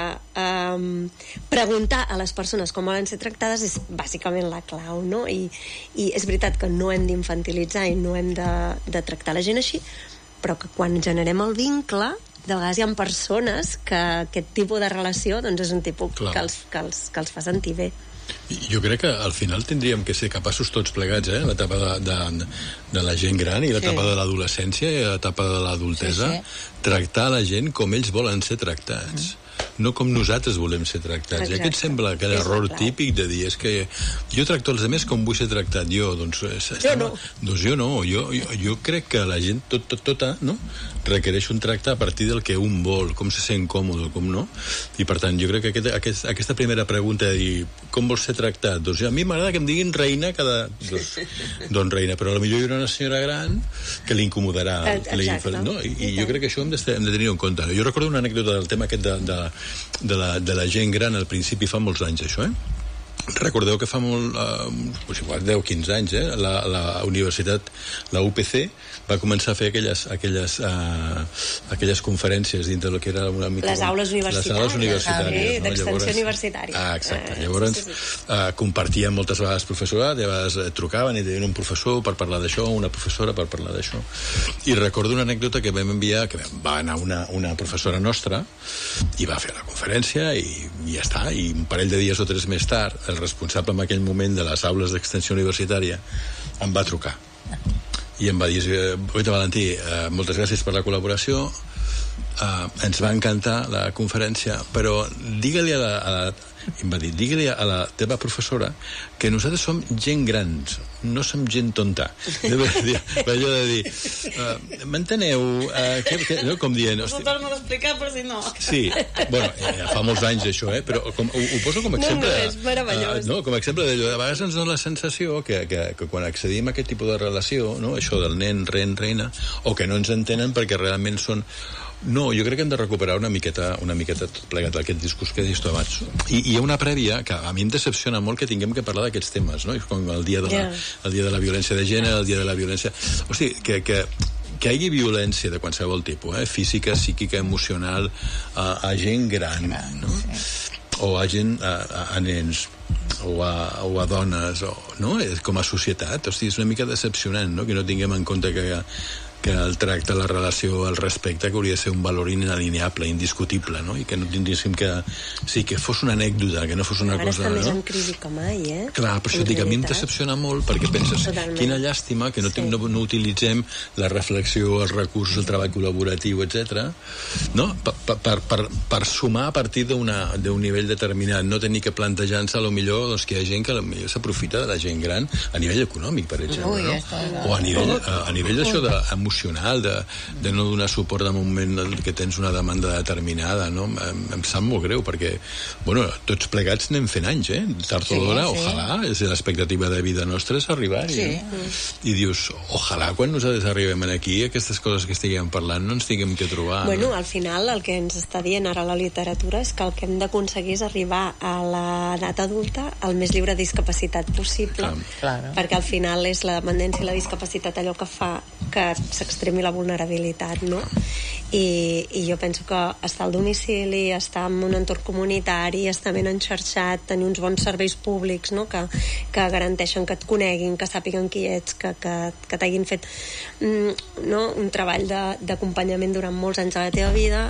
S21: um, preguntar a les persones com volen ser tractades és bàsicament la clau, no? I, i és veritat que no hem d'infantilitzar i no hem de, de tractar la gent així, però que quan generem el vincle, de vegades hi ha persones que aquest tipus de relació doncs és un tipus que els, que, els, que els fa sentir bé.
S2: Jo crec que al final tindríem que ser capaços tots plegats, eh? L'etapa de, de, de la gent gran i l'etapa sí. de l'adolescència i l'etapa de l'adultesa, sí, sí. tractar la gent com ells volen ser tractats. Mm. no com nosaltres volem ser tractats. Exacte. I aquest sembla que l'error típic de dir és que jo tracto els altres com vull ser tractat jo, doncs,
S21: jo no.
S2: Doncs jo no, jo, jo, jo crec que la gent tot, tot, tota, no? requereix un tracte a partir del que un vol, com se sent còmode, com no, i per tant jo crec que aquest, aquest, aquesta primera pregunta de dir com vols ser tractat, doncs a mi m'agrada que em diguin reina cada... Doncs, doncs reina, però potser hi haurà una senyora gran que li incomodarà.
S21: Exacte.
S2: No? I, I jo crec que això hem de, hem de tenir en compte. Jo recordo una anècdota del tema aquest de, de, de, la, de la gent gran al principi fa molts anys, això, eh? Recordeu que fa molt, eh, igual deu quinze anys, eh, la, la universitat, la U P C, va començar a fer aquelles, aquelles, eh, aquelles conferències dintre del que era una mica...
S21: Les aules universitàries.
S2: Les aules universitàries,
S21: sí,
S2: no?
S21: d'extensió
S2: Llavors,
S21: universitària.
S2: Ah, exacte.
S21: Eh,
S2: Llavors,
S21: sí, sí, sí.
S2: Eh, compartien moltes vegades professorat, i a vegades eh, trucaven i deien un professor per parlar d'això, una professora per parlar d'això. I recordo una anècdota que vam enviar, que va anar una, una professora nostra i va fer la conferència i, i ja està. I un parell de dies o tres més tard, el responsable en aquell moment de les aules d'extensió universitària em va trucar i em va dir, oita Valentí, eh, moltes gràcies per la col·laboració, eh, ens va encantar la conferència, però digue-li a la, a la em va dir, digue-li a la teva professora que nosaltres som gent grans, no som gent tonta. Allò de dir, uh, m'enteneu? Uh, que, que, no, com dient...
S21: Us ho torno a explicar, però si no...
S2: Sí, bueno, eh, fa molts anys això, eh, però com, ho, ho poso com a exemple...
S21: No, no, és meravellós.
S2: Uh, no, com a exemple d'allò, a vegades ens dona la sensació que, que, que quan accedim a aquest tipus de relació, no, això del nen, ren, reina, o que no ens entenen perquè realment són... No, jo crec que hem de recuperar una miqueta, una miqueta tot plegat aquest discurs que deies tu abans. I, I hi ha una prèvia que a mi em decepciona molt que tinguem que parlar d'aquests temes, no? Com el dia de la, el dia de la violència de gènere, el dia de la violència... O sigui, que, que, que hi hagi violència de qualsevol tipus, eh? Física, psíquica, emocional, a, a gent gran, no? O a gent, a, a nens, o a, o a dones, o, no? Com a societat. O sigui, és una mica decepcionant, no? Que no tinguem en compte que... que el tracte, la relació, el respecte, que hauria de ser un valor inalineable, indiscutible, no? I que no tindríssim que... Sí, que fos una anècdota, que no fos una
S21: Ara
S2: cosa...
S21: Ara està més
S2: no?
S21: en crisi que mai, eh?
S2: Clar, per això dic, a mi em decepciona molt, perquè penses, Totalment. Quina llàstima que no, sí. no, no utilitzem la reflexió, els recursos, el treball col·laboratiu, etcètera, no? Per, per, per, per sumar a partir d'un nivell determinat, no tenir que plantejar-se, a lo millor, doncs, que hi ha gent que potser s'aprofita de la gent gran a nivell econòmic, per exemple,
S19: Ui,
S2: no? O a nivell, a, a nivell d'això de emocional, de, de no donar suport en un moment que tens una demanda determinada, no? Em, em sap molt greu, perquè, bueno, tots plegats anem fent anys, eh? Tard o d'hora, sí, sí. Ojalà, és l'expectativa de vida nostra és arribar-hi. Sí. No? I dius, ojalà quan nosaltres arribem aquí, aquestes coses que estiguem parlant no ens tinguem que trobar.
S21: Bueno,
S2: no?
S21: Al final el que ens està dient ara la literatura és que el que hem d'aconseguir és arribar a l'edat adulta el més lliure de discapacitat possible.
S19: Claro.
S21: Perquè al final és la dependència i la discapacitat allò que fa que s'extremi la vulnerabilitat, no? I, i jo penso que estar al domicili, estar en un entorn comunitari, estar ben enxarxat, tenir uns bons serveis públics, no? que, que garanteixen que et coneguin, que sàpiguen qui ets, que, que, que t'hagin fet mm, no? un treball d'acompanyament durant molts anys de la teva vida,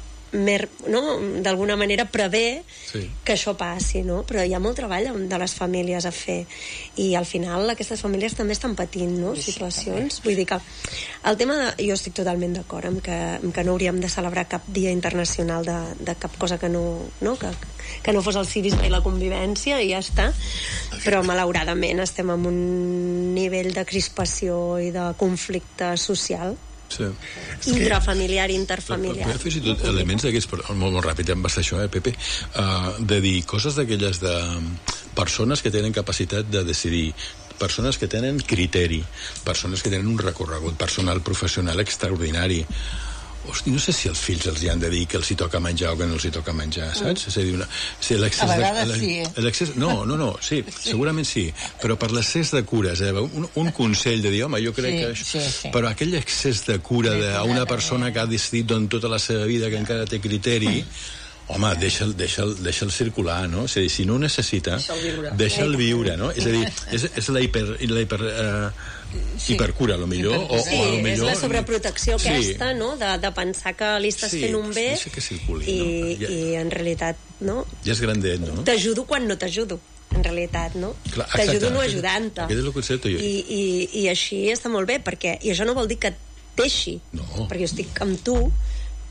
S21: no? D'alguna manera prevé sí. que això passi, no? Però hi ha molt treball de les famílies a fer i al final aquestes famílies també estan patint, no? Situacions, vull dir que el tema de... jo estic totalment d'acord amb que, amb que no hauríem de celebrar cap dia internacional de, de cap cosa que no, no? Que, que no fos el civisme i la convivència i ja està, però malauradament estem en un nivell de crispació i de conflicte social
S2: sí.
S21: intrafamiliar, interfamiliar.
S2: Però, però fins i tot elements d'aquests, molt, molt ràpid, em va ser això, eh, Pepe, uh, de dir coses d'aquelles de persones que tenen capacitat de decidir, persones que tenen criteri, persones que tenen un recorregut personal, professional extraordinari. Hosti, no sé si els fills els hi han de dir que els hi toca menjar o que no els hi toca menjar, saps? És a dir, una, si
S19: a vegades de, sí, eh?
S2: No, no, no, sí, segurament sí, però per l'excés de cures, eh? un, un consell de dir, home, jo crec
S19: sí,
S2: que... Això,
S19: sí, sí.
S2: Però aquell excés de cura d'una persona que ha decidit durant tota la seva vida que encara té criteri... Home, deixa'l, deixa'l, deixa'l circular, no? És a dir, si no ho necessita, deixa'l viure, deixa'l viure, no? És a dir, és, és la hiper... La hiper eh, sí. hipercura, a lo millor, o,
S21: sí,
S2: o a lo millor...
S21: és la sobreprotecció
S2: sí.
S21: aquesta, no?, de, de pensar que li estàs
S2: sí,
S21: fent un bé
S2: que circuli,
S21: i,
S2: no? ja,
S21: i en realitat, no?
S2: Ja és grandet, no?
S21: T'ajudo quan no t'ajudo, en realitat, no? T'ajudo no ajudant-te.
S2: Aquest és el concepte.
S21: I, i, I així està molt bé, perquè... I això no vol dir que et deixi,
S2: no.
S21: perquè jo estic amb tu,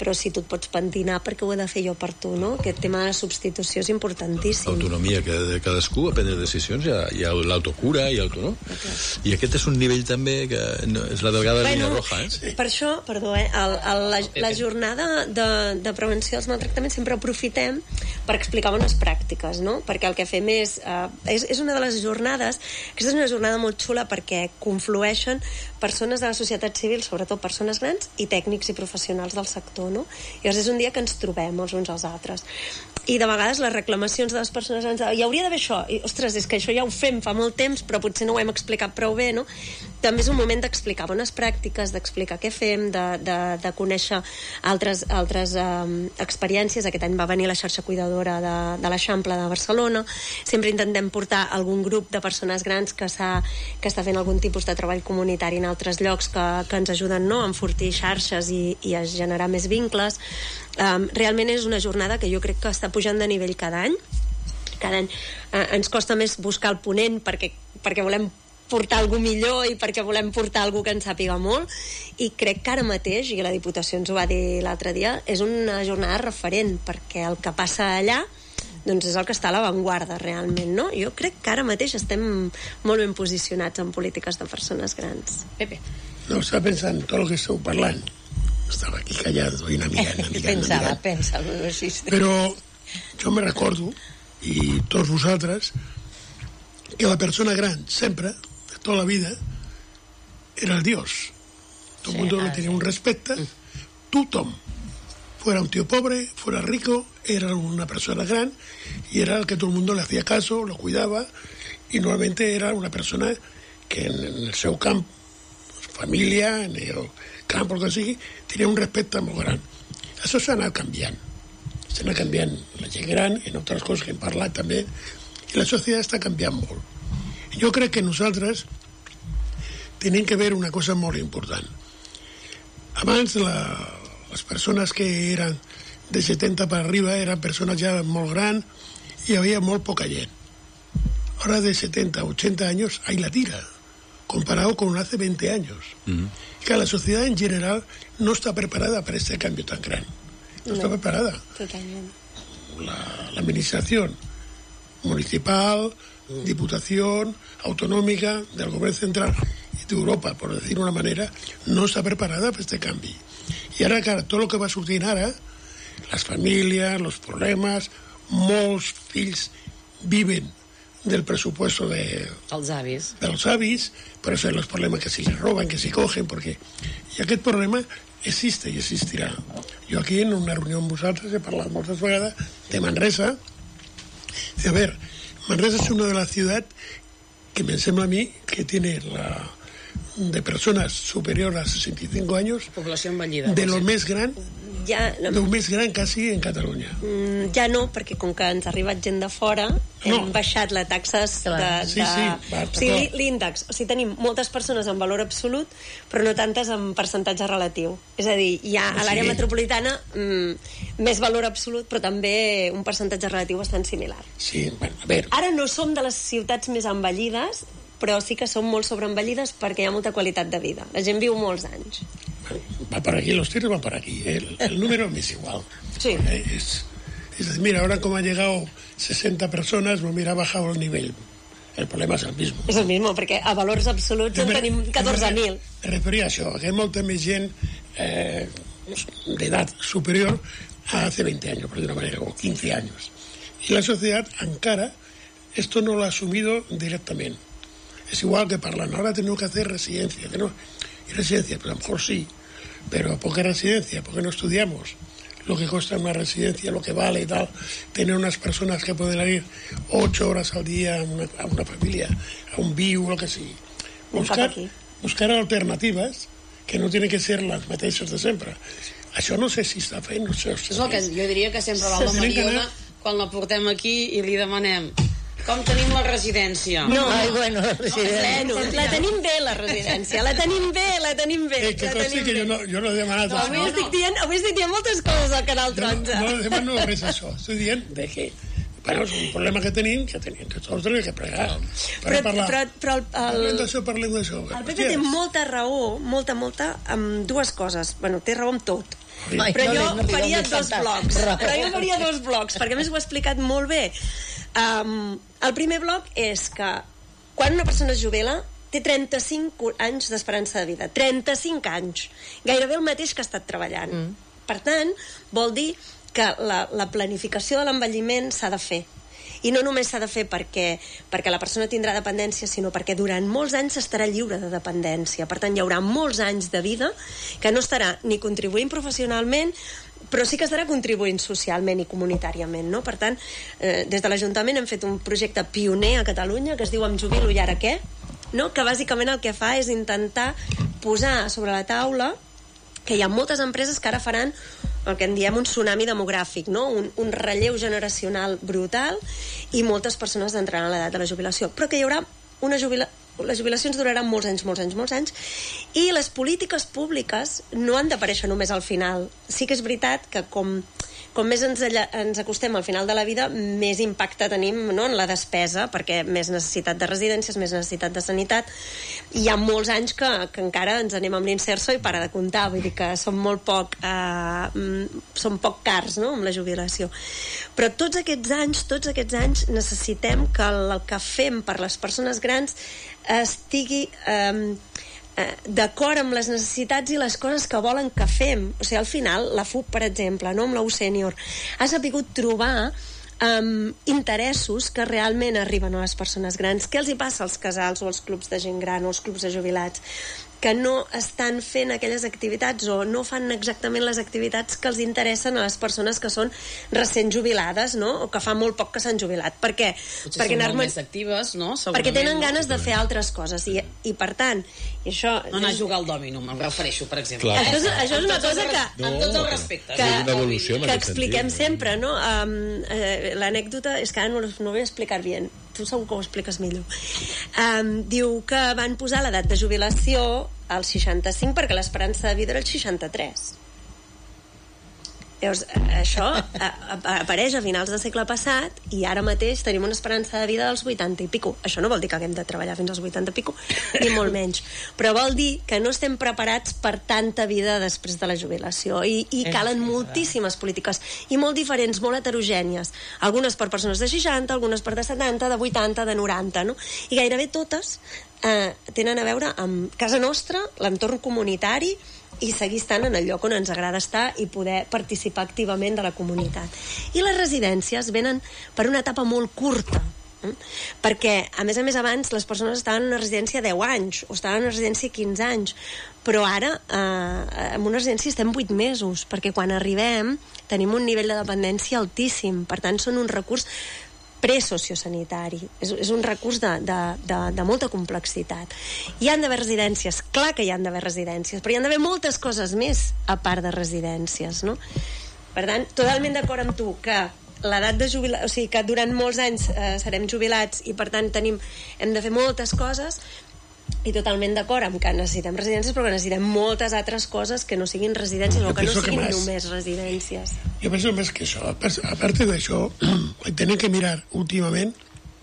S21: però si tu et pots pentinar, perquè ho he de fer jo per tu, no? Aquest tema de substitució és importantíssim.
S2: Autonomia, que de cadascú a prendre decisions, hi ha, hi ha l'autocura, hi ha auto, no? Okay. I aquest és un nivell també que no, és la delgada bueno, línia roja, eh? Sí.
S21: Per això, perdó, eh, el, el, la, la jornada de, de prevenció dels maltractaments sempre aprofitem per explicar bones pràctiques, no? Perquè el que fem és, eh, és, és una de les jornades, aquesta és una jornada molt xula perquè conflueixen persones de la societat civil, sobretot persones grans, i tècnics i professionals del sector, no? I llavors és un dia que ens trobem els uns als altres. I de vegades les reclamacions de les persones grans, hi hauria d'haver això, i, ostres, és que això ja ho fem fa molt temps, però potser no ho hem explicat prou bé, no? També és un moment d'explicar bones pràctiques, d'explicar què fem, de, de, de conèixer altres, altres um, experiències. Aquest any va venir la xarxa cuidadora de, de l'Eixample de Barcelona. Sempre intentem portar algun grup de persones grans que, que està fent algun tipus de treball comunitari en altres llocs que, que ens ajuden, no?, a enfortir xarxes i, i a generar més vincles. Um, realment és una jornada que jo crec que està pujant de nivell cada any. Cada any uh, ens costa més buscar el ponent perquè, perquè volem portar algú millor i perquè volem portar algú que ens sàpiga molt, i crec que ara mateix, i la Diputació ens ho va dir l'altre dia, és una jornada referent, perquè el que passa allà doncs és el que està a l'avantguarda realment, no? Jo crec que ara mateix estem molt ben posicionats en polítiques de persones grans. Pepe.
S20: No, estava pensant tot el que esteu parlant. Estava aquí callat, veient amigant, amigant,
S19: pensava,
S20: amigant.
S19: pensava,
S20: però jo me recordo, i tots vosaltres, que la persona gran sempre, de tota la vida, era el Dios. Todo el sí, mundo le tenía un respeto. Tothom, fuera un tío pobre, fuera rico, era una persona gran y era el que todo el mundo le hacía caso, lo cuidaba, y normalmente era una persona que en, en el seu camp, família, en el camp, el que sigui, tenia un respecte molt gran. Això s'ha anat canviant. S'ha anat canviant la gent gran, en altres coses que hem parlat també, i la societat està canviant molt. Jo crec que nosaltres tenim que veure una cosa molt important. Abans la, les persones que eren de setenta per arriba eren persones ja molt grans i hi havia molt poca gent. Ahora de setenta, ochenta años hay la tira, comparado con hace veinte años. Mm-hmm. Que la sociedad en general no está preparada para este cambio tan grande. No, no está preparada.
S21: Totalmente.
S20: La, la administración municipal, mm. diputación, autonómica, del gobierno central y de Europa, por decir una manera, no está preparada para este cambio. Y ahora, claro, todo lo que va sortint ara, las familias, los problemas, molts fills viven del presupuesto de
S18: els avis,
S20: dels avis, per això els problemes que si les roben, que si cogen, perquè i aquest problema existe i existirà. Jo aquí en una reunió amb vosaltres he parlat moltes vegades de Manresa. Y a ver, Manresa es una de las ciudades que me sembla a mí que tiene la de personas superior a sesenta y cinco años,
S18: població envellida,
S20: de lo més gran,
S21: ja,
S20: de lo més gran quasi en Catalunya.
S21: Mm, ja no, perquè com que ens ha arribat gent de fora, hem no. baixat la taxa de... de
S20: sí, sí, va,
S21: o sigui, l'índex. O sigui, tenim moltes persones en valor absolut, però no tantes en percentatge relatiu. És a dir, hi ha a l'àrea sí. metropolitana mm, més valor absolut, però també un percentatge relatiu bastant similar.
S20: Sí, bueno, a veure...
S21: Ara no som de les ciutats més envellides, però sí que són molt sobreenvellides perquè hi ha molta qualitat de vida. La gent viu molts anys.
S20: Va per aquí, los tiros van por aquí. El, el número me es igual.
S21: Sí.
S20: Eh, es, es decir, mira, ahora como han llegado sesenta personas, pues mira, ha bajado el nivel. El problema és el mismo.
S21: És el mismo, perquè a valors absoluts en tenim catorze mil.
S20: Me referia a això, que hi ha molta més gent eh, d'edat superior a hace veinte años, por de una manera, o quince años. Y la sociedad encara esto no lo ha asumido directamente. Es igual que parlan, ahora tenemos que hacer residencia. Tenemos... Y residencia, pues a lo mejor sí, pero ¿por qué residencia? ¿Por qué no estudiamos lo que cuesta una residencia, lo que vale y tal? Tener unas personas que pueden ir ocho horas al día a una, a una familia, a un viu, lo que sigui. Buscar, buscar alternatives que no tienen que ser les mateixes de sempre. Això no sé si està fent, no sé.
S18: És el que jo diria que sempre va la Mariona quan la portem aquí i li demanem com tenim la residència?
S21: No,
S19: Ai, bueno, la residència.
S21: No, la tenim bé, la residència. La tenim bé, la tenim bé.
S20: Eh, que consti que jo no, jo no he demanat...
S21: No, avui, no, estic dient, avui estic dient moltes coses al Canal Taronja.
S20: No, no demano res això. Estic dient de que... Bueno, és un problema que tenim, que tenim, que tots tenim que pregar.
S21: Però, però, però, però el, el,
S20: parlem d'això, parlem d'això.
S21: El Pepe té molta raó, molta, molta, amb dues coses. Bueno, té raó amb tot. Ai, però no, jo no faria dos blocs. Però jo faria dos blocs, perquè a més ho he explicat molt bé. Um, el primer bloc és que quan una persona es jubila té trenta-cinc anys d'esperança de vida. trenta-cinc anys. Gairebé el mateix que ha estat treballant. Mm. Per tant, vol dir que la, la planificació de l'envelliment s'ha de fer. I no només s'ha de fer perquè, perquè la persona tindrà dependència, sinó perquè durant molts anys estarà lliure de dependència. Per tant, hi haurà molts anys de vida que no estarà ni contribuint professionalment, però sí que estarà contribuint socialment i comunitàriament, no? Per tant, eh, des de l'Ajuntament hem fet un projecte pioner a Catalunya que es diu Em jubilo i ara què? No? Que bàsicament el que fa és intentar posar sobre la taula que hi ha moltes empreses que ara faran el que en diem un tsunami demogràfic, no? un, un relleu generacional brutal i moltes persones entraran a l'edat de la jubilació, però que hi haurà una jubilació, les jubilacions duraran molts anys, molts anys, molts anys, i les polítiques públiques no han d'aparèixer només al final. Sí que és veritat que com, com més ens, ens acostem al final de la vida, més impacte tenim, no?, en la despesa, perquè més necessitat de residències, més necessitat de sanitat. Hi ha molts anys que, que encara ens anem amb l'inserso i para de comptar, vull dir que som molt poc eh, som poc cars, no?, amb la jubilació. Però tots aquests anys, tots aquests anys necessitem que el, el que fem per les persones grans estigui eh, eh, d'acord amb les necessitats i les coses que volen que fem. O sigui, al final, la F U C, per exemple, no?, amb la U Sènior, ha sabut trobar Um, interessos que realment arriben a les persones grans. Què els hi passa als casals o als clubs de gent gran o als clubs de jubilats? Que no estan fent aquelles activitats o no fan exactament les activitats que els interessen a les persones que són recent jubilades, no?, o que fa molt poc que s'han jubilat. Per què?
S18: Potser
S21: perquè
S18: són molt més actives, no? Segurament,
S21: perquè tenen
S18: no?
S21: ganes de fer altres coses i, i per tant i això...
S18: No anar a jugar al dòmino, me'n refereixo, per exemple.
S21: Clar. Això, és, això és una cosa que...
S18: Amb tots els respectes.
S21: Que,
S2: una evolució,
S21: que expliquem sentit, sempre, no? Um, eh, l'anècdota és que ara no, no vull explicar bé. Tu segur que ho expliques millor. Um, diu que van posar l'edat de jubilació al seixanta-cinc perquè l'esperança de vida era el seixanta-tres. Llavors, això apareix a finals del segle passat i ara mateix tenim una esperança de vida dels vuitanta i pico. Això no vol dir que haguem de treballar fins als vuitanta i pico, ni molt menys. Però vol dir que no estem preparats per tanta vida després de la jubilació. I, i calen moltíssimes polítiques, i molt diferents, molt heterogènies. Algunes per persones de seixanta, algunes per de setanta, de vuitanta, de noranta, no? I gairebé totes eh, tenen a veure amb casa nostra, l'entorn comunitari, i seguir estant en el lloc on ens agrada estar i poder participar activament de la comunitat. I les residències venen per una etapa molt curta, eh? Perquè, a més a més, abans les persones estaven en una residència deu anys o estaven en una residència quinze anys, però ara eh, en una residència estem vuit mesos, perquè quan arribem tenim un nivell de dependència altíssim, per tant són un recurs presociosanitari, és, és un recurs de, de, de, de molta complexitat. Hi han d'haver residències, clar que hi han d'haver residències, però hi han d'haver moltes coses més a part de residències, no? Per tant, totalment d'acord amb tu que l'edat de jubilar, o sigui, que durant molts anys eh, serem jubilats i per tant tenim, hem de fer moltes coses, i totalment d'acord amb que necessitem residències, però que necessitem moltes altres cosas que no siguin residències o que no siguin que només residències.
S20: Yo pienso más que eso. Aparte de eso, tienen que mirar últimamente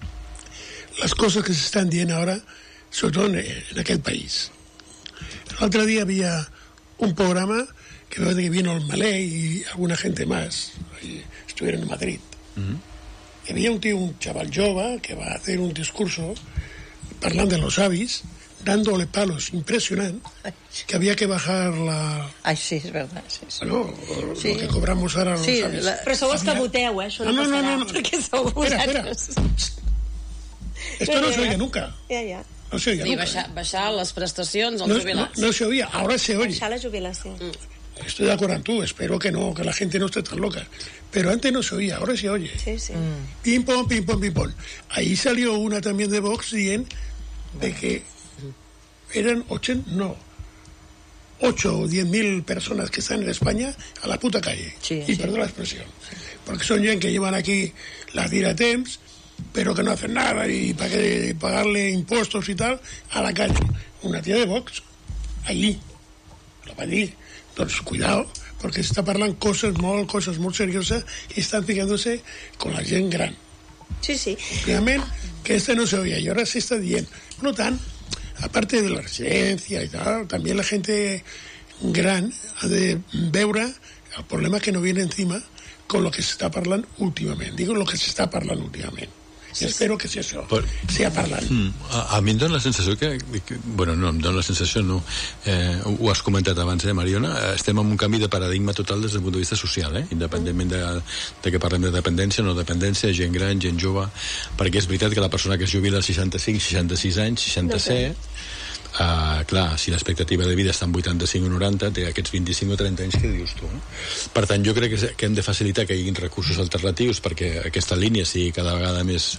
S20: las cosas que se están diciendo ahora, sobre todo en, en aquel país. El otro día había un programa que veo que vino el Malé y alguna gente más, y estuvieron en Madrid. Uh-huh. Y había un tío, un chaval jove, que va a hacer un discurso hablando de los avis, dándole palos impresionante, que había que bajar la...
S19: Ay, sí, es verdad. Sí, sí.
S20: Bueno, sí. Lo que cobramos ahora los
S21: sí,
S20: avis.
S21: La... Però sou els que voteu, eh? Això no, no, no, no, no. Perquè sou vosaltres.
S20: Espera, espera. Esto no se oye nunca.
S21: Ja, ja.
S20: No se oye
S18: sí,
S20: nunca.
S18: Baixar, baixar les prestacions als
S20: no,
S18: jubilats.
S20: No, no se oía, ahora se oye.
S21: Baixar la jubilació.
S20: Mm. Estoy de acuerdo en tú, espero que no, que la gente no esté tan loca. Pero antes no se oía, ahora se oye.
S21: Sí, sí.
S20: Mm. Pim, pom, pim, pom, pim, pom. Ahí salió una también de Vox diciendo de que eran ochenta, no, ocho o diez mil personas que están en España a la puta calle.
S19: Sí,
S20: y
S19: sí.
S20: perdón la expresión. Porque son gente que llevan aquí las diratems, pero que no hacen nada y para que pagarle impuestos y tal, a la calle. Una tía de Vox, allí, la va dir. Entonces, cuidado, porque se está hablando cosas muy, cosas muy seriosas y están fijándose con la gente gran.
S21: Sí, sí.
S20: Obviamente, que este no se oía y ahora se está diciendo. No tan, aparte de la residencia y tal, también la gente gran ha de veure El problema es que no viene encima con lo que se está parlant últimament. Digo lo que se está parlant últimament. I espero que si això
S2: Però,
S20: sia parlant.
S2: Mm, a, a mi em dóna la sensació que, que... Bueno, no, em dóna la sensació, no. Eh, ho has comentat abans, eh, Mariona? Estem en un canvi de paradigma total des del punt de vista social, eh? Independentment de, de que parlem de dependència o no dependència, gent gran, gent jove, perquè és veritat que la persona que es jubila als seixanta-cinc, seixanta-sis anys, seixanta-set... No Uh, clar, si l'expectativa de vida està en vuitanta-cinc o noranta, té aquests vint-i-cinc o trenta anys que dius tu, no? Per tant, jo crec que, que hem de facilitar que hi hagi recursos alternatius perquè aquesta línia sigui cada vegada més,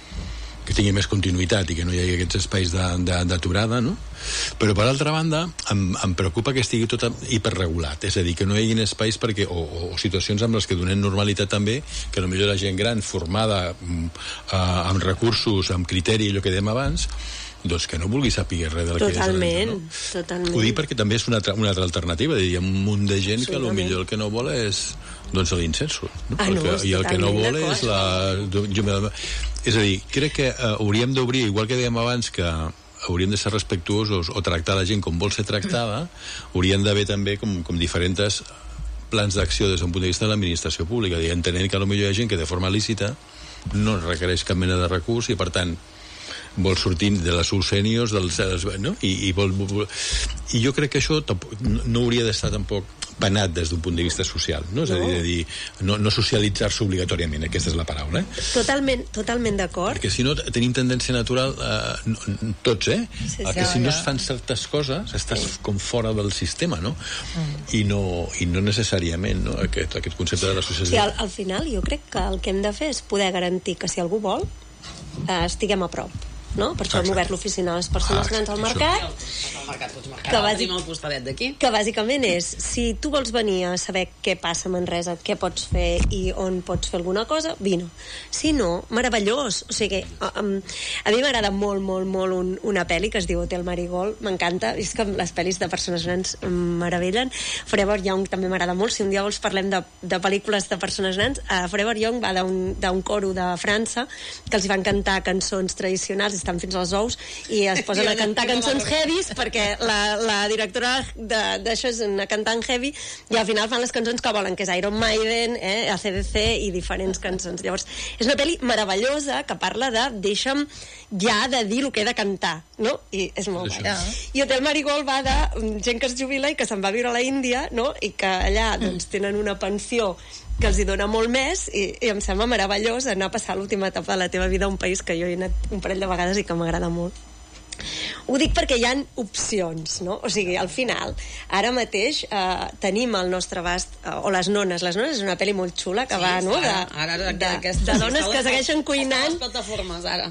S2: que tingui més continuïtat i que no hi hagi aquests espais d'aturada, no? Però per altra banda em, em preocupa que estigui tot hiperregulat, és a dir, que no hi hagi espais perquè, o, o, o situacions amb les que donem normalitat també, que potser la gent gran formada uh, amb recursos, amb criteri, allò que dèiem abans, doncs que no vulgui saber res del
S21: totalment,
S2: que és.
S21: No? Totalment.
S2: Ho dic perquè també és una altra, una altra alternativa. Hi ha un munt de gent que potser el que no vol és doncs l'incenso. No?
S21: Ah, no,
S2: que, I el que no vol és la... Jo, és a dir, crec que uh, hauríem d'obrir, igual que dèiem abans que hauríem de ser respectuosos o tractar la gent com vol ser tractada, hauríem d'haver també com, com diferents plans d'acció des d'un punt de vista de l'administració pública, entenent que potser hi ha gent que de forma lícita no requereix cap mena de recurs i per tant vol sortir de les sèniors dels, no? I, i, vol, vol, i jo crec que això tampoc, no hauria d'estar tampoc penat des d'un punt de vista social, no? És a dir, de dir no, no socialitzar-se obligatòriament, aquesta és la paraula, eh?
S21: Totalment, totalment d'acord.
S2: Perquè si no tenim tendència natural, eh, no, tots, eh? Sí, a que si no es fan certes coses estàs sí. com fora del sistema, no? Mm. I no, i no necessàriament, no? Aquest, aquest concepte de la societat.
S21: Sí, al, al final jo crec que el que hem de fer és poder garantir que si algú vol eh, estiguem a prop. No? Per això hem obert l'oficina a les persones ah, grans al mercat, que, bàsic, que bàsicament és si tu vols venir a saber què passa a Manresa, què pots fer i on pots fer alguna cosa, vine. Si no, meravellós. O sigui, a, a, a mi m'agrada molt, molt, molt un, una pel·li que es diu Hotel Marigold, m'encanta, és que les pel·lis de persones grans meravellen. Forever Young també m'agrada molt. Si un dia vols parlem de, de pel·lícules de persones grans, uh, Forever Young va d'un coro de França que els hi van cantar cançons tradicionals, estan fins als ous i es posen a cantar cançons heavies perquè la, la directora d'això és una cantant heavy i al final fan les cançons que volen, que és Iron Maiden, eh, A C D C i diferents cançons. Llavors, és una pel·li meravellosa que parla de deixa'm ja de dir el que he de cantar, no? I és molt guai. I Hotel Marigold va de gent que es jubila i que se'n va a viure a la Índia, no? I que allà doncs, tenen una pensió que els hi dona molt més i, i em sembla meravellós anar a passar l'última etapa de la teva vida a un país que jo he anat un parell de vegades i que m'agrada molt. Ho dic perquè hi ha opcions, no? O sigui, al final, ara mateix eh, tenim al nostre abast, eh, o Les Nones. Les Nones és una pel·li molt xula que sí, va, no? De,
S3: ara, ara,
S21: de, de, de dones que segueixen cuinant.
S3: Les plataformes, ara.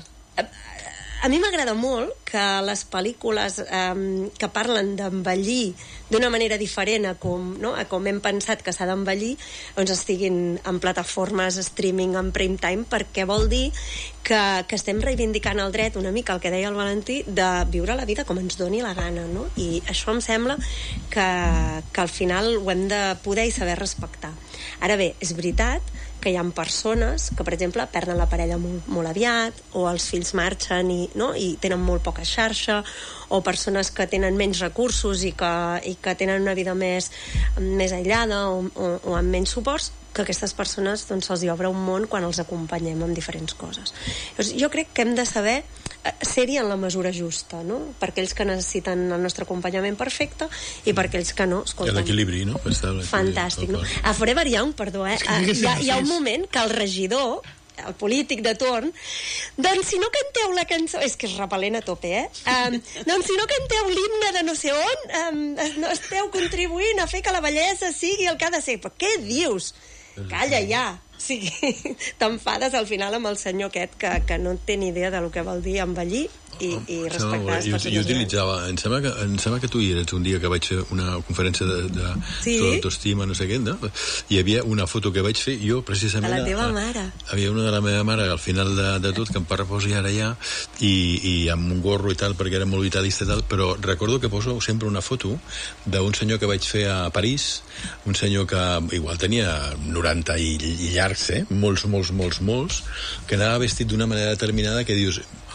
S21: A mi m'agrada molt que les pel·lícules eh, que parlen d'envellir d'una manera diferent a com, no? a com hem pensat que s'ha d'envellir doncs estiguin en plataformes streaming en prime time, perquè vol dir que, que estem reivindicant el dret una mica, el que deia el Valentí, de viure la vida com ens doni la gana, no? I això em sembla que, que al final ho hem de poder i saber respectar. Ara bé, és veritat que hi ha persones que, per exemple, perden la parella molt, molt aviat, o els fills marxen i, no? i tenen molt poca xarxa, o persones que tenen menys recursos i que, i que tenen una vida més, més aïllada o, o, o amb menys suports, que aquestes persones doncs, se'ls hi obre un món quan els acompanyem amb diferents coses. Llavors, jo crec que hem de saber ser-hi en la mesura justa, no? Per aquells que necessiten el nostre acompanyament perfecte i per aquells que no, escolta'm.
S2: L'equilibri, no?
S21: Fantàstic, no? A Forever Young, perdó, eh? Hi ha, hi ha un moment que el regidor, el polític de torn, doncs si no canteu la cançó, és que és repel·lent a tope, eh? Um, doncs si no canteu l'himne de no sé on, um, no esteu contribuint a fer que la bellesa sigui el que ha de ser. Però què dius? Calla ja. O sigui, t'enfades al final amb el senyor aquest que, que no té ni idea del que vol dir envellir i, i respectar les persones.
S2: Jo utilitzava, em sembla, que, em sembla que tu hi eres un dia que vaig fer una conferència de, de sí? sobre autoestima, no sé què, no? Hi havia una foto que vaig fer jo precisament
S21: de la teva
S2: a,
S21: mare.
S2: Havia una de la meva mare al final de, de tot que em reposi ara ja i, i amb un gorro i tal perquè era molt vitalista i tal, però recordo que poso sempre una foto d'un senyor que vaig fer a París, un senyor que igual tenia noranta i, i llargs, eh? molts, molts, molts, molts, que anava vestit d'una manera determinada que dius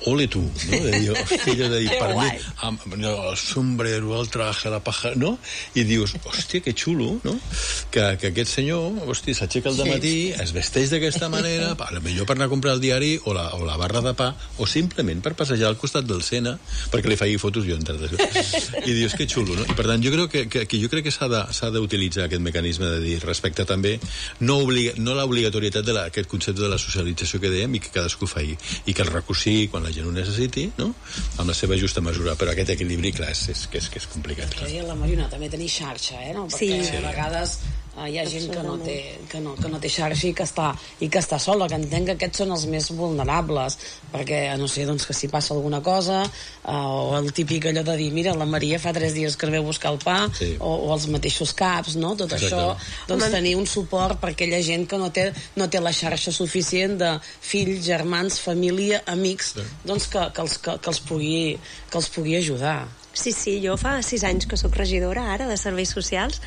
S2: ole tu, no? De dir, hòstia, de dir, per mi, amb, no, el sombrero, el traje, la paja, no? I dius, hòstia, que xulo, no? Que, que aquest senyor, hòstia, s'aixeca al dematí, es vesteix d'aquesta manera, a lo millor per anar a comprar el diari o la, o la barra de pa, o simplement per passejar al costat del Sena, perquè li faci fotos jo entre i dius, que xulo, no? I per tant, jo crec que, que, que, jo crec que s'ha d'utilitzar aquest mecanisme de dir, respecte també, no, obliga, no l'obligatorietat d'aquest concepte de la socialització que dèiem i que cadascú faci, i que el recursi quan la gent ho necessiti, no? Amb la seva justa mesura, però aquest equilibri, clar, és, és, que, és, que és complicat.
S18: Clar. I la Marina, també tenir xarxa, eh? No? Perquè sí. a vegades eh, hi ha gent que no, té, que, no, que no té xarxa i que, està, i que està sola, que entenc que aquests són els més vulnerables, perquè, no sé, doncs que si passa alguna cosa, eh, o el típic allò de dir, mira, la Maria fa tres dies que es veu buscar el pa, sí. o, o els mateixos caps, no? Tot Exacte. Això, doncs tenir un suport per aquella gent que no té, no té la xarxa suficient de fills, germans, família, amics, sí. doncs que, que, els, que, que, els pugui, que els pugui ajudar.
S21: Sí, sí, jo fa sis anys que sóc regidora ara de serveis socials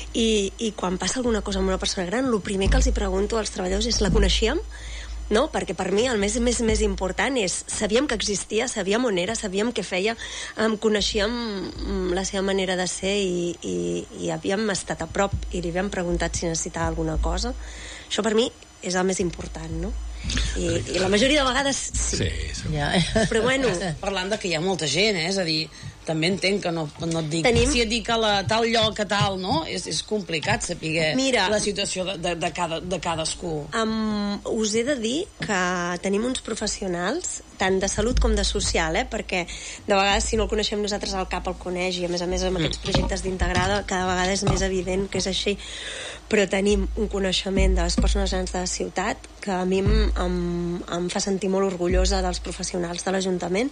S21: i, i quan passa alguna cosa amb una persona gran, el primer que els hi pregunto als treballadors és, la coneixíem? No? Perquè per mi el més, més, més important és, sabíem que existia, sabíem on era, sabíem què feia, um, coneixíem la seva manera de ser i, i, i havíem estat a prop i li havíem preguntat si necessitava alguna cosa. Això per mi és el més important, no? I, i la majoria de vegades sí, sí, sí. Ja. Però bueno,
S18: parlant de que hi ha molta gent, eh? És a dir, també entenc que no, no et dic Tenim... si et dic a la, tal lloc a tal, no? És, és complicat saber Mira, la situació de, de, de, cada, de cadascú.
S21: Um, us he de dir que tenim uns professionals tant de salut com de social, eh? Perquè de vegades si no el coneixem nosaltres el cap el coneix i a més a més amb aquests projectes d'integrada cada vegada és més evident que és així, però tenim un coneixement de les persones grans de la ciutat que a mi em, em, em fa sentir molt orgullosa dels professionals de l'Ajuntament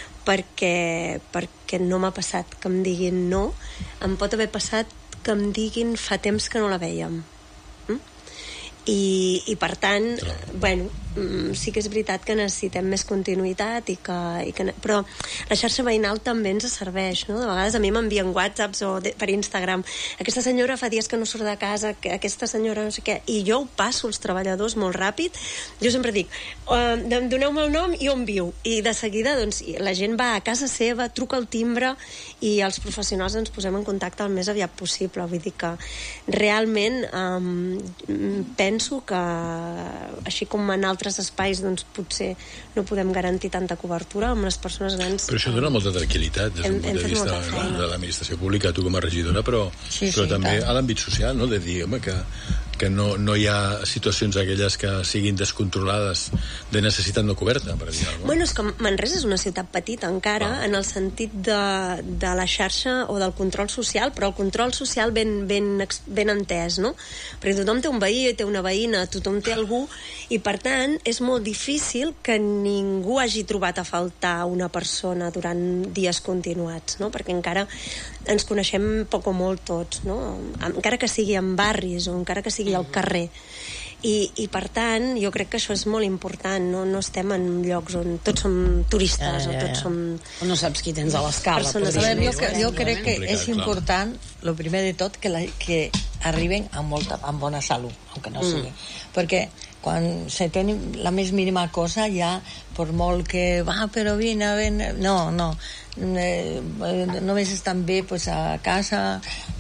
S21: perquè, perquè no m'ha passat que em diguin no, em pot haver passat que em diguin fa temps que no la vèiem. Mm? I, i per tant, bueno, sí que és veritat que necessitem més continuïtat i que, i que, però la xarxa veïnal també ens serveix, no? De vegades a mi m'envien whatsapps o de, per Instagram, aquesta senyora fa dies que no surt de casa, que aquesta senyora no sé què, i jo ho passo als treballadors molt ràpid. Jo sempre dic, uh, doneu-me el nom i on viu, i de seguida doncs, la gent va a casa seva, truca al timbre i els professionals ens posem en contacte el més aviat possible. Vull dir que realment um, penso que així com en altres espais doncs potser no podem garantir tanta cobertura amb les persones grans.
S2: Però això dona molta tranquil·litat des d'un punt de vista de, de l'administració pública, tu com a regidora, però, sí, però sí, també tant. A l'àmbit social, no? De dir, home, que, que no, no hi ha situacions aquelles que siguin descontrolades de necessitat no coberta, per dir alguna cosa.
S21: Bueno, és que Manresa és una ciutat petita encara, ah. en el sentit de, de la xarxa o del control social, però el control social ben, ben, ben entès, no? Perquè tothom té un veí, té una veïna, tothom té algú, i per tant és molt difícil que ningú hagi trobat a faltar una persona durant dies continuats, no? Perquè encara ens coneixem poc o molt tots, no? Encara que sigui en barris o encara que sigui al carrer. I, i per tant, jo crec que això és molt important, no, no estem en llocs on tots som turistes, ja, ja, ja. o tots som...
S18: O no saps qui tens a l'escala.
S19: Jo, jo crec que és important, el primer de tot, que, la, que arriben amb, molta, amb bona salut, aunque no sigui. Mm. Perquè quan se té la més mínima cosa ja, per molt que va, però vine, vine, no, no eh, només estan bé pues, a casa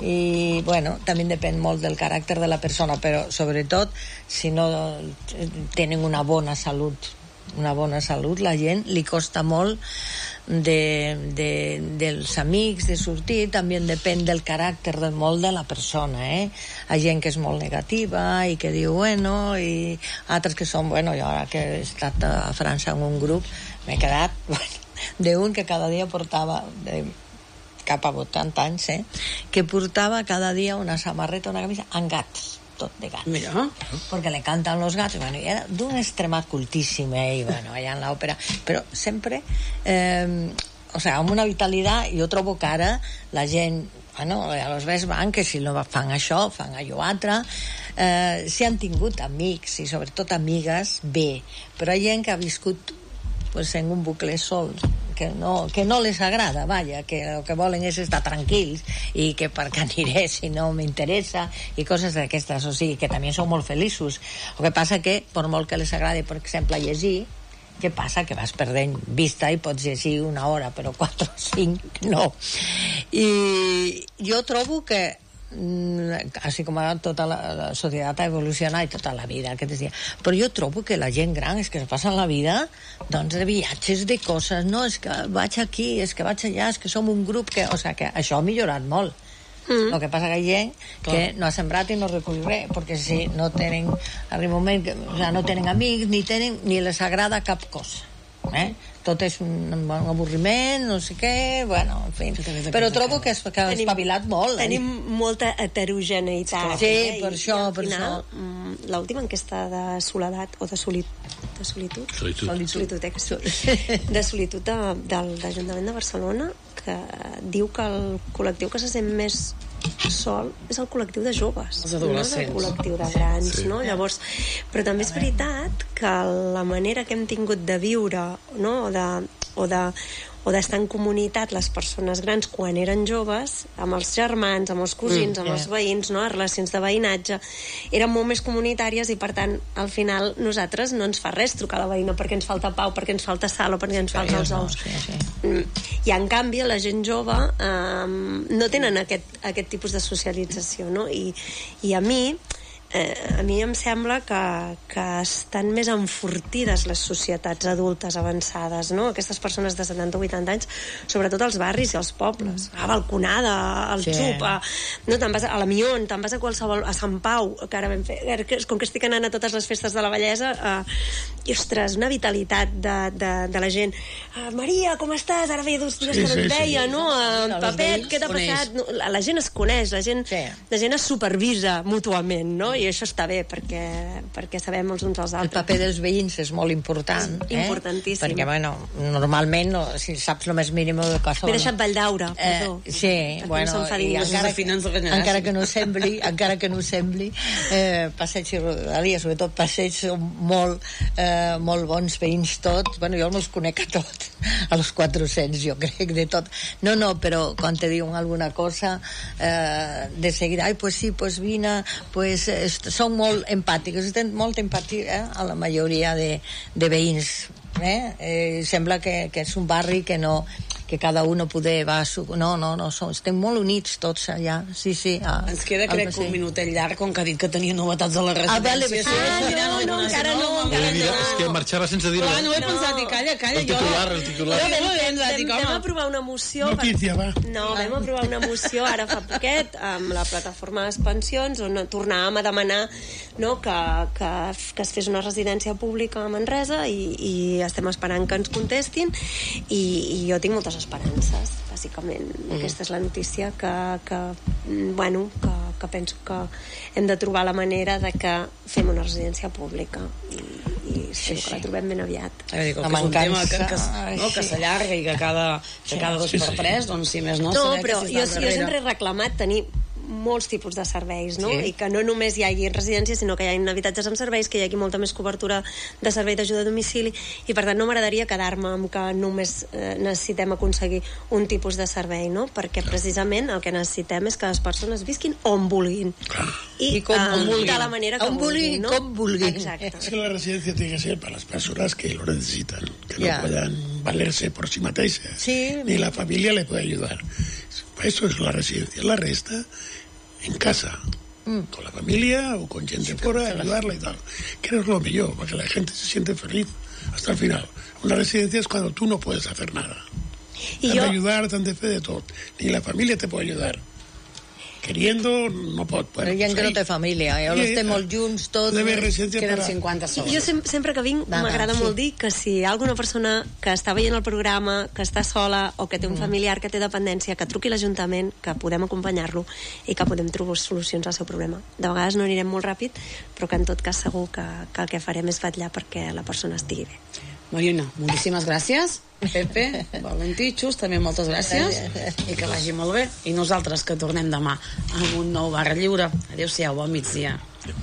S19: i bueno, també depèn molt del caràcter de la persona, però sobretot si no tenen una bona salut una bona salut, la gent li costa molt de, de, dels amics de sortir, també depèn del caràcter de molt de la persona, eh? Hi ha gent que és molt negativa i que diu bueno, i altres que són bueno, jo ara que he estat a França en un grup m'he quedat bueno, d'un que cada dia portava de, cap a vuitanta anys, eh? Que portava cada dia una samarreta, una camisa amb gats, tot de gats.
S18: Mira.
S19: Porque le cantan los gatos. Bueno, y era d'un extremat cultíssim, eh? I bueno, allà en l'òpera. Però sempre, eh, o sea, amb una vitalitat, jo trobo que ara la gent, bueno, a los ves van, que si no fan això, fan allò altre, eh, si han tingut amics i sobretot amigues, bé. Però hi ha gent que ha viscut pues, en un bucle sol, que no, que no les agrada, vaja, que el que volen és estar tranquils i que per què aniré si no m'interessa i coses d'aquestes, o sigui, que també són molt feliços. El que passa que, per molt que les agradi, per exemple, llegir, Què passa? Que vas perdent vista i pots llegir una hora, però quatre o cinc no. I jo trobo que així com tota la, la societat ha evolucionat i tota la vida aquest dia. Però jo trobo que la gent gran és que es passa la vida doncs de viatges, de coses, no, és que vaig aquí, és que vaig allà, és que som un grup que, o sigui, que això ha millorat molt. Mm. El que passa que hi ha gent que Clar. no ha sembrat i no recull res, perquè si no tenen, arriba un moment que o sigui, no tenen amics, ni tenen, ni les agrada cap cosa. Eh? Tot és un, un avorriment, no sé què, bueno, en fi. Però trobo que, es, que ha espavilat molt.
S21: Tenim eh? molta heterogeneïtat.
S19: Sí,
S21: eh?
S19: per això, per
S21: final,
S19: això.
S21: L'última enquesta de soledat o de solitud, de solitud?
S2: Solitud.
S21: Solitud, eh? De solitud de, de l'Ajuntament de Barcelona, que diu que el col·lectiu que se sent més sol és el col·lectiu de joves,
S18: els adolescents,
S21: no és el col·lectiu de grans,
S18: sí.
S21: no? Llavors, però també és veritat que la manera que hem tingut de viure, no? o de, o de o d'estar en comunitat les persones grans quan eren joves, amb els germans, amb els cosins, mm, amb yeah. els veïns, no? Les relacions de veïnatge eren molt més comunitàries i per tant al final nosaltres no ens fa res trucar a la veïna perquè ens falta pau, perquè ens falta sal o perquè ens falten els ous.
S19: Sí, sí.
S21: I en canvi la gent jove eh, no tenen aquest, aquest tipus de socialització, no? I, i a mi Eh, a mi em sembla que, que estan més enfortides les societats adultes avançades, no? Aquestes persones de setanta o vuitanta anys, sobretot als barris i als pobles, a Balconada, al sí. Xup, a, no, te'n vas a, a la Mion, te'n vas a qualsevol, a Sant Pau, que ara vam fer, com que estic anant a totes les festes de la bellesa, eh, i ostres, una vitalitat de, de, de la gent. Uh, Maria, com estàs? Ara feia dos dies sí, que no et veia, sí. no? Uh, Papet, què t'ha passat? No, la, la gent es coneix, la gent, sí. la gent es supervisa mútuament, no? I això està bé perquè, perquè sabem els uns als altres.
S19: El paper dels veïns és molt important,
S21: és eh? importantíssim.
S19: Perquè, bueno, normalment no, si saps el més mínim de cosa...
S21: M'he deixat Valldaura, perdó.
S19: Eh, sí, bueno,
S21: no
S19: i encara, encara que no sembli, encara que no sembli, eh, passeig i Rodalia, sobretot passeig, són molt, eh, molt bons veïns tots. Bueno, jo els conec a tots, a los quatre-cents, jo crec, de tot. No, no, però quan te diuen alguna cosa, eh, de seguida, ai, pues sí, pues vine, pues són molt empàtiques, tenen molta empatia eh, a la majoria de, de veïns. Eh? Eh, sembla que, que és un barri que no que cada uno poder va a su... No, no, no, som, estem molt units tots allà, sí, sí. A,
S18: Ens queda, crec, que un minutet llarg, com que ha dit que tenia novetats a la residència.
S19: Ah, vale, sí.
S21: ah no, no, encara no, encara no.
S2: És que marxava sense dir-ho.
S18: Ah, no he no. pensat, i calla, calla.
S2: El titular, el titular.
S21: No, vam, vam, vam, vam aprovar una moció...
S20: Notícia, va.
S21: No, vam aprovar una moció ara fa poquet amb la plataforma de les pensions on tornàvem a demanar no, que, que, que es fes una residència pública a Manresa i, i estem esperant que ens contestin i, i jo tinc moltes esperances, bàsicament. Mm. Aquesta és la notícia que, que, bueno, que, que penso que hem de trobar la manera de que fem una residència pública i, i sí, sí. que la trobem ben aviat.
S18: A veure, com que és un tema que, que, no, que s'allarga i que cada, que cada dos sí, per tres, doncs si més no...
S21: No, però jo, jo sempre he reclamat tenir molts tipus de serveis, no? Sí. I que no només hi hagi residències, sinó que hi hagi habitatges amb serveis, que hi hagi molta més cobertura de servei d'ajuda a domicili, i per tant no m'agradaria quedar-me amb que només eh, necessitem aconseguir un tipus de servei, no? Perquè precisament el que necessitem és que les persones visquin on vulguin. I,
S19: I com
S21: eh,
S19: vulguin.
S21: De la manera que
S19: on vulguin,
S21: no?
S19: com vulguin.
S21: Exacte.
S20: Es que la residencia tiene que ser para las personas que lo necesitan, que
S19: yeah.
S20: no puedan valerse por sí mateixes.
S19: Sí.
S20: Ni la familia le puede ayudar. Eso es la residencia. La resta en casa, mm. con la familia o con gente fuera, ayudarla y tal. Que es lo mejor, para que la gente se siente feliz hasta el final. Una residencia es cuando tú no puedes hacer nada.
S21: Y
S20: te
S21: yo...
S20: han de ayudar, te han de fer de tot. Ni la familia te puede ayudar. Queriendo, no pot. Bueno,
S19: però gent que no té família, eh? Sí, estem molt junts tots,
S18: queden cinquanta segons.
S21: Jo sem sempre que vinc m'agrada sí. molt dir que si hi ha alguna persona que està veient el programa, que està sola o que té un familiar que té dependència, que truqui a l'Ajuntament, que podem acompanyar-lo i que podem trobar solucions al seu problema. De vegades no anirem molt ràpid, però que en tot cas segur que, que el que farem és vetllar perquè la persona estigui bé.
S18: Marina, moltíssimes gràcies. Pepe, Valentí, Xus, també moltes gràcies i que vagi molt bé. I nosaltres que tornem demà amb un nou Barra Lliure. Adéu-siau, bon migdia.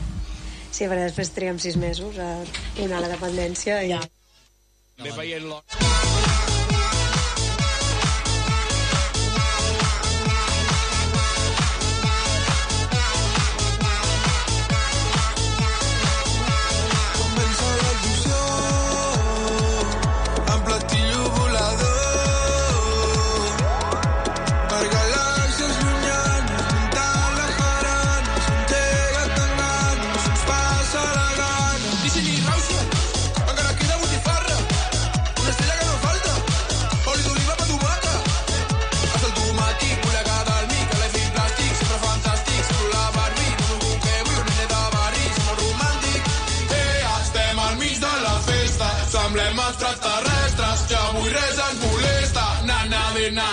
S21: Sí, perquè després triguem sis mesos a donar la dependència i... Ja.
S3: semblem extraterrestres, que avui res ens molesta, na, na, de, na.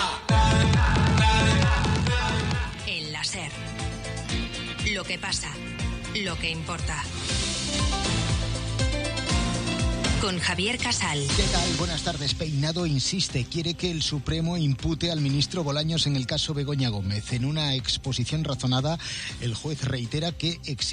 S8: En la SER. Lo que pasa, lo que importa. Con Javier Casal.
S22: ¿Qué tal? Buenas tardes. Peinado insiste, quiere que el Supremo impute al ministro Bolaños en el caso Begoña Gómez. En una exposición razonada, el juez reitera que existe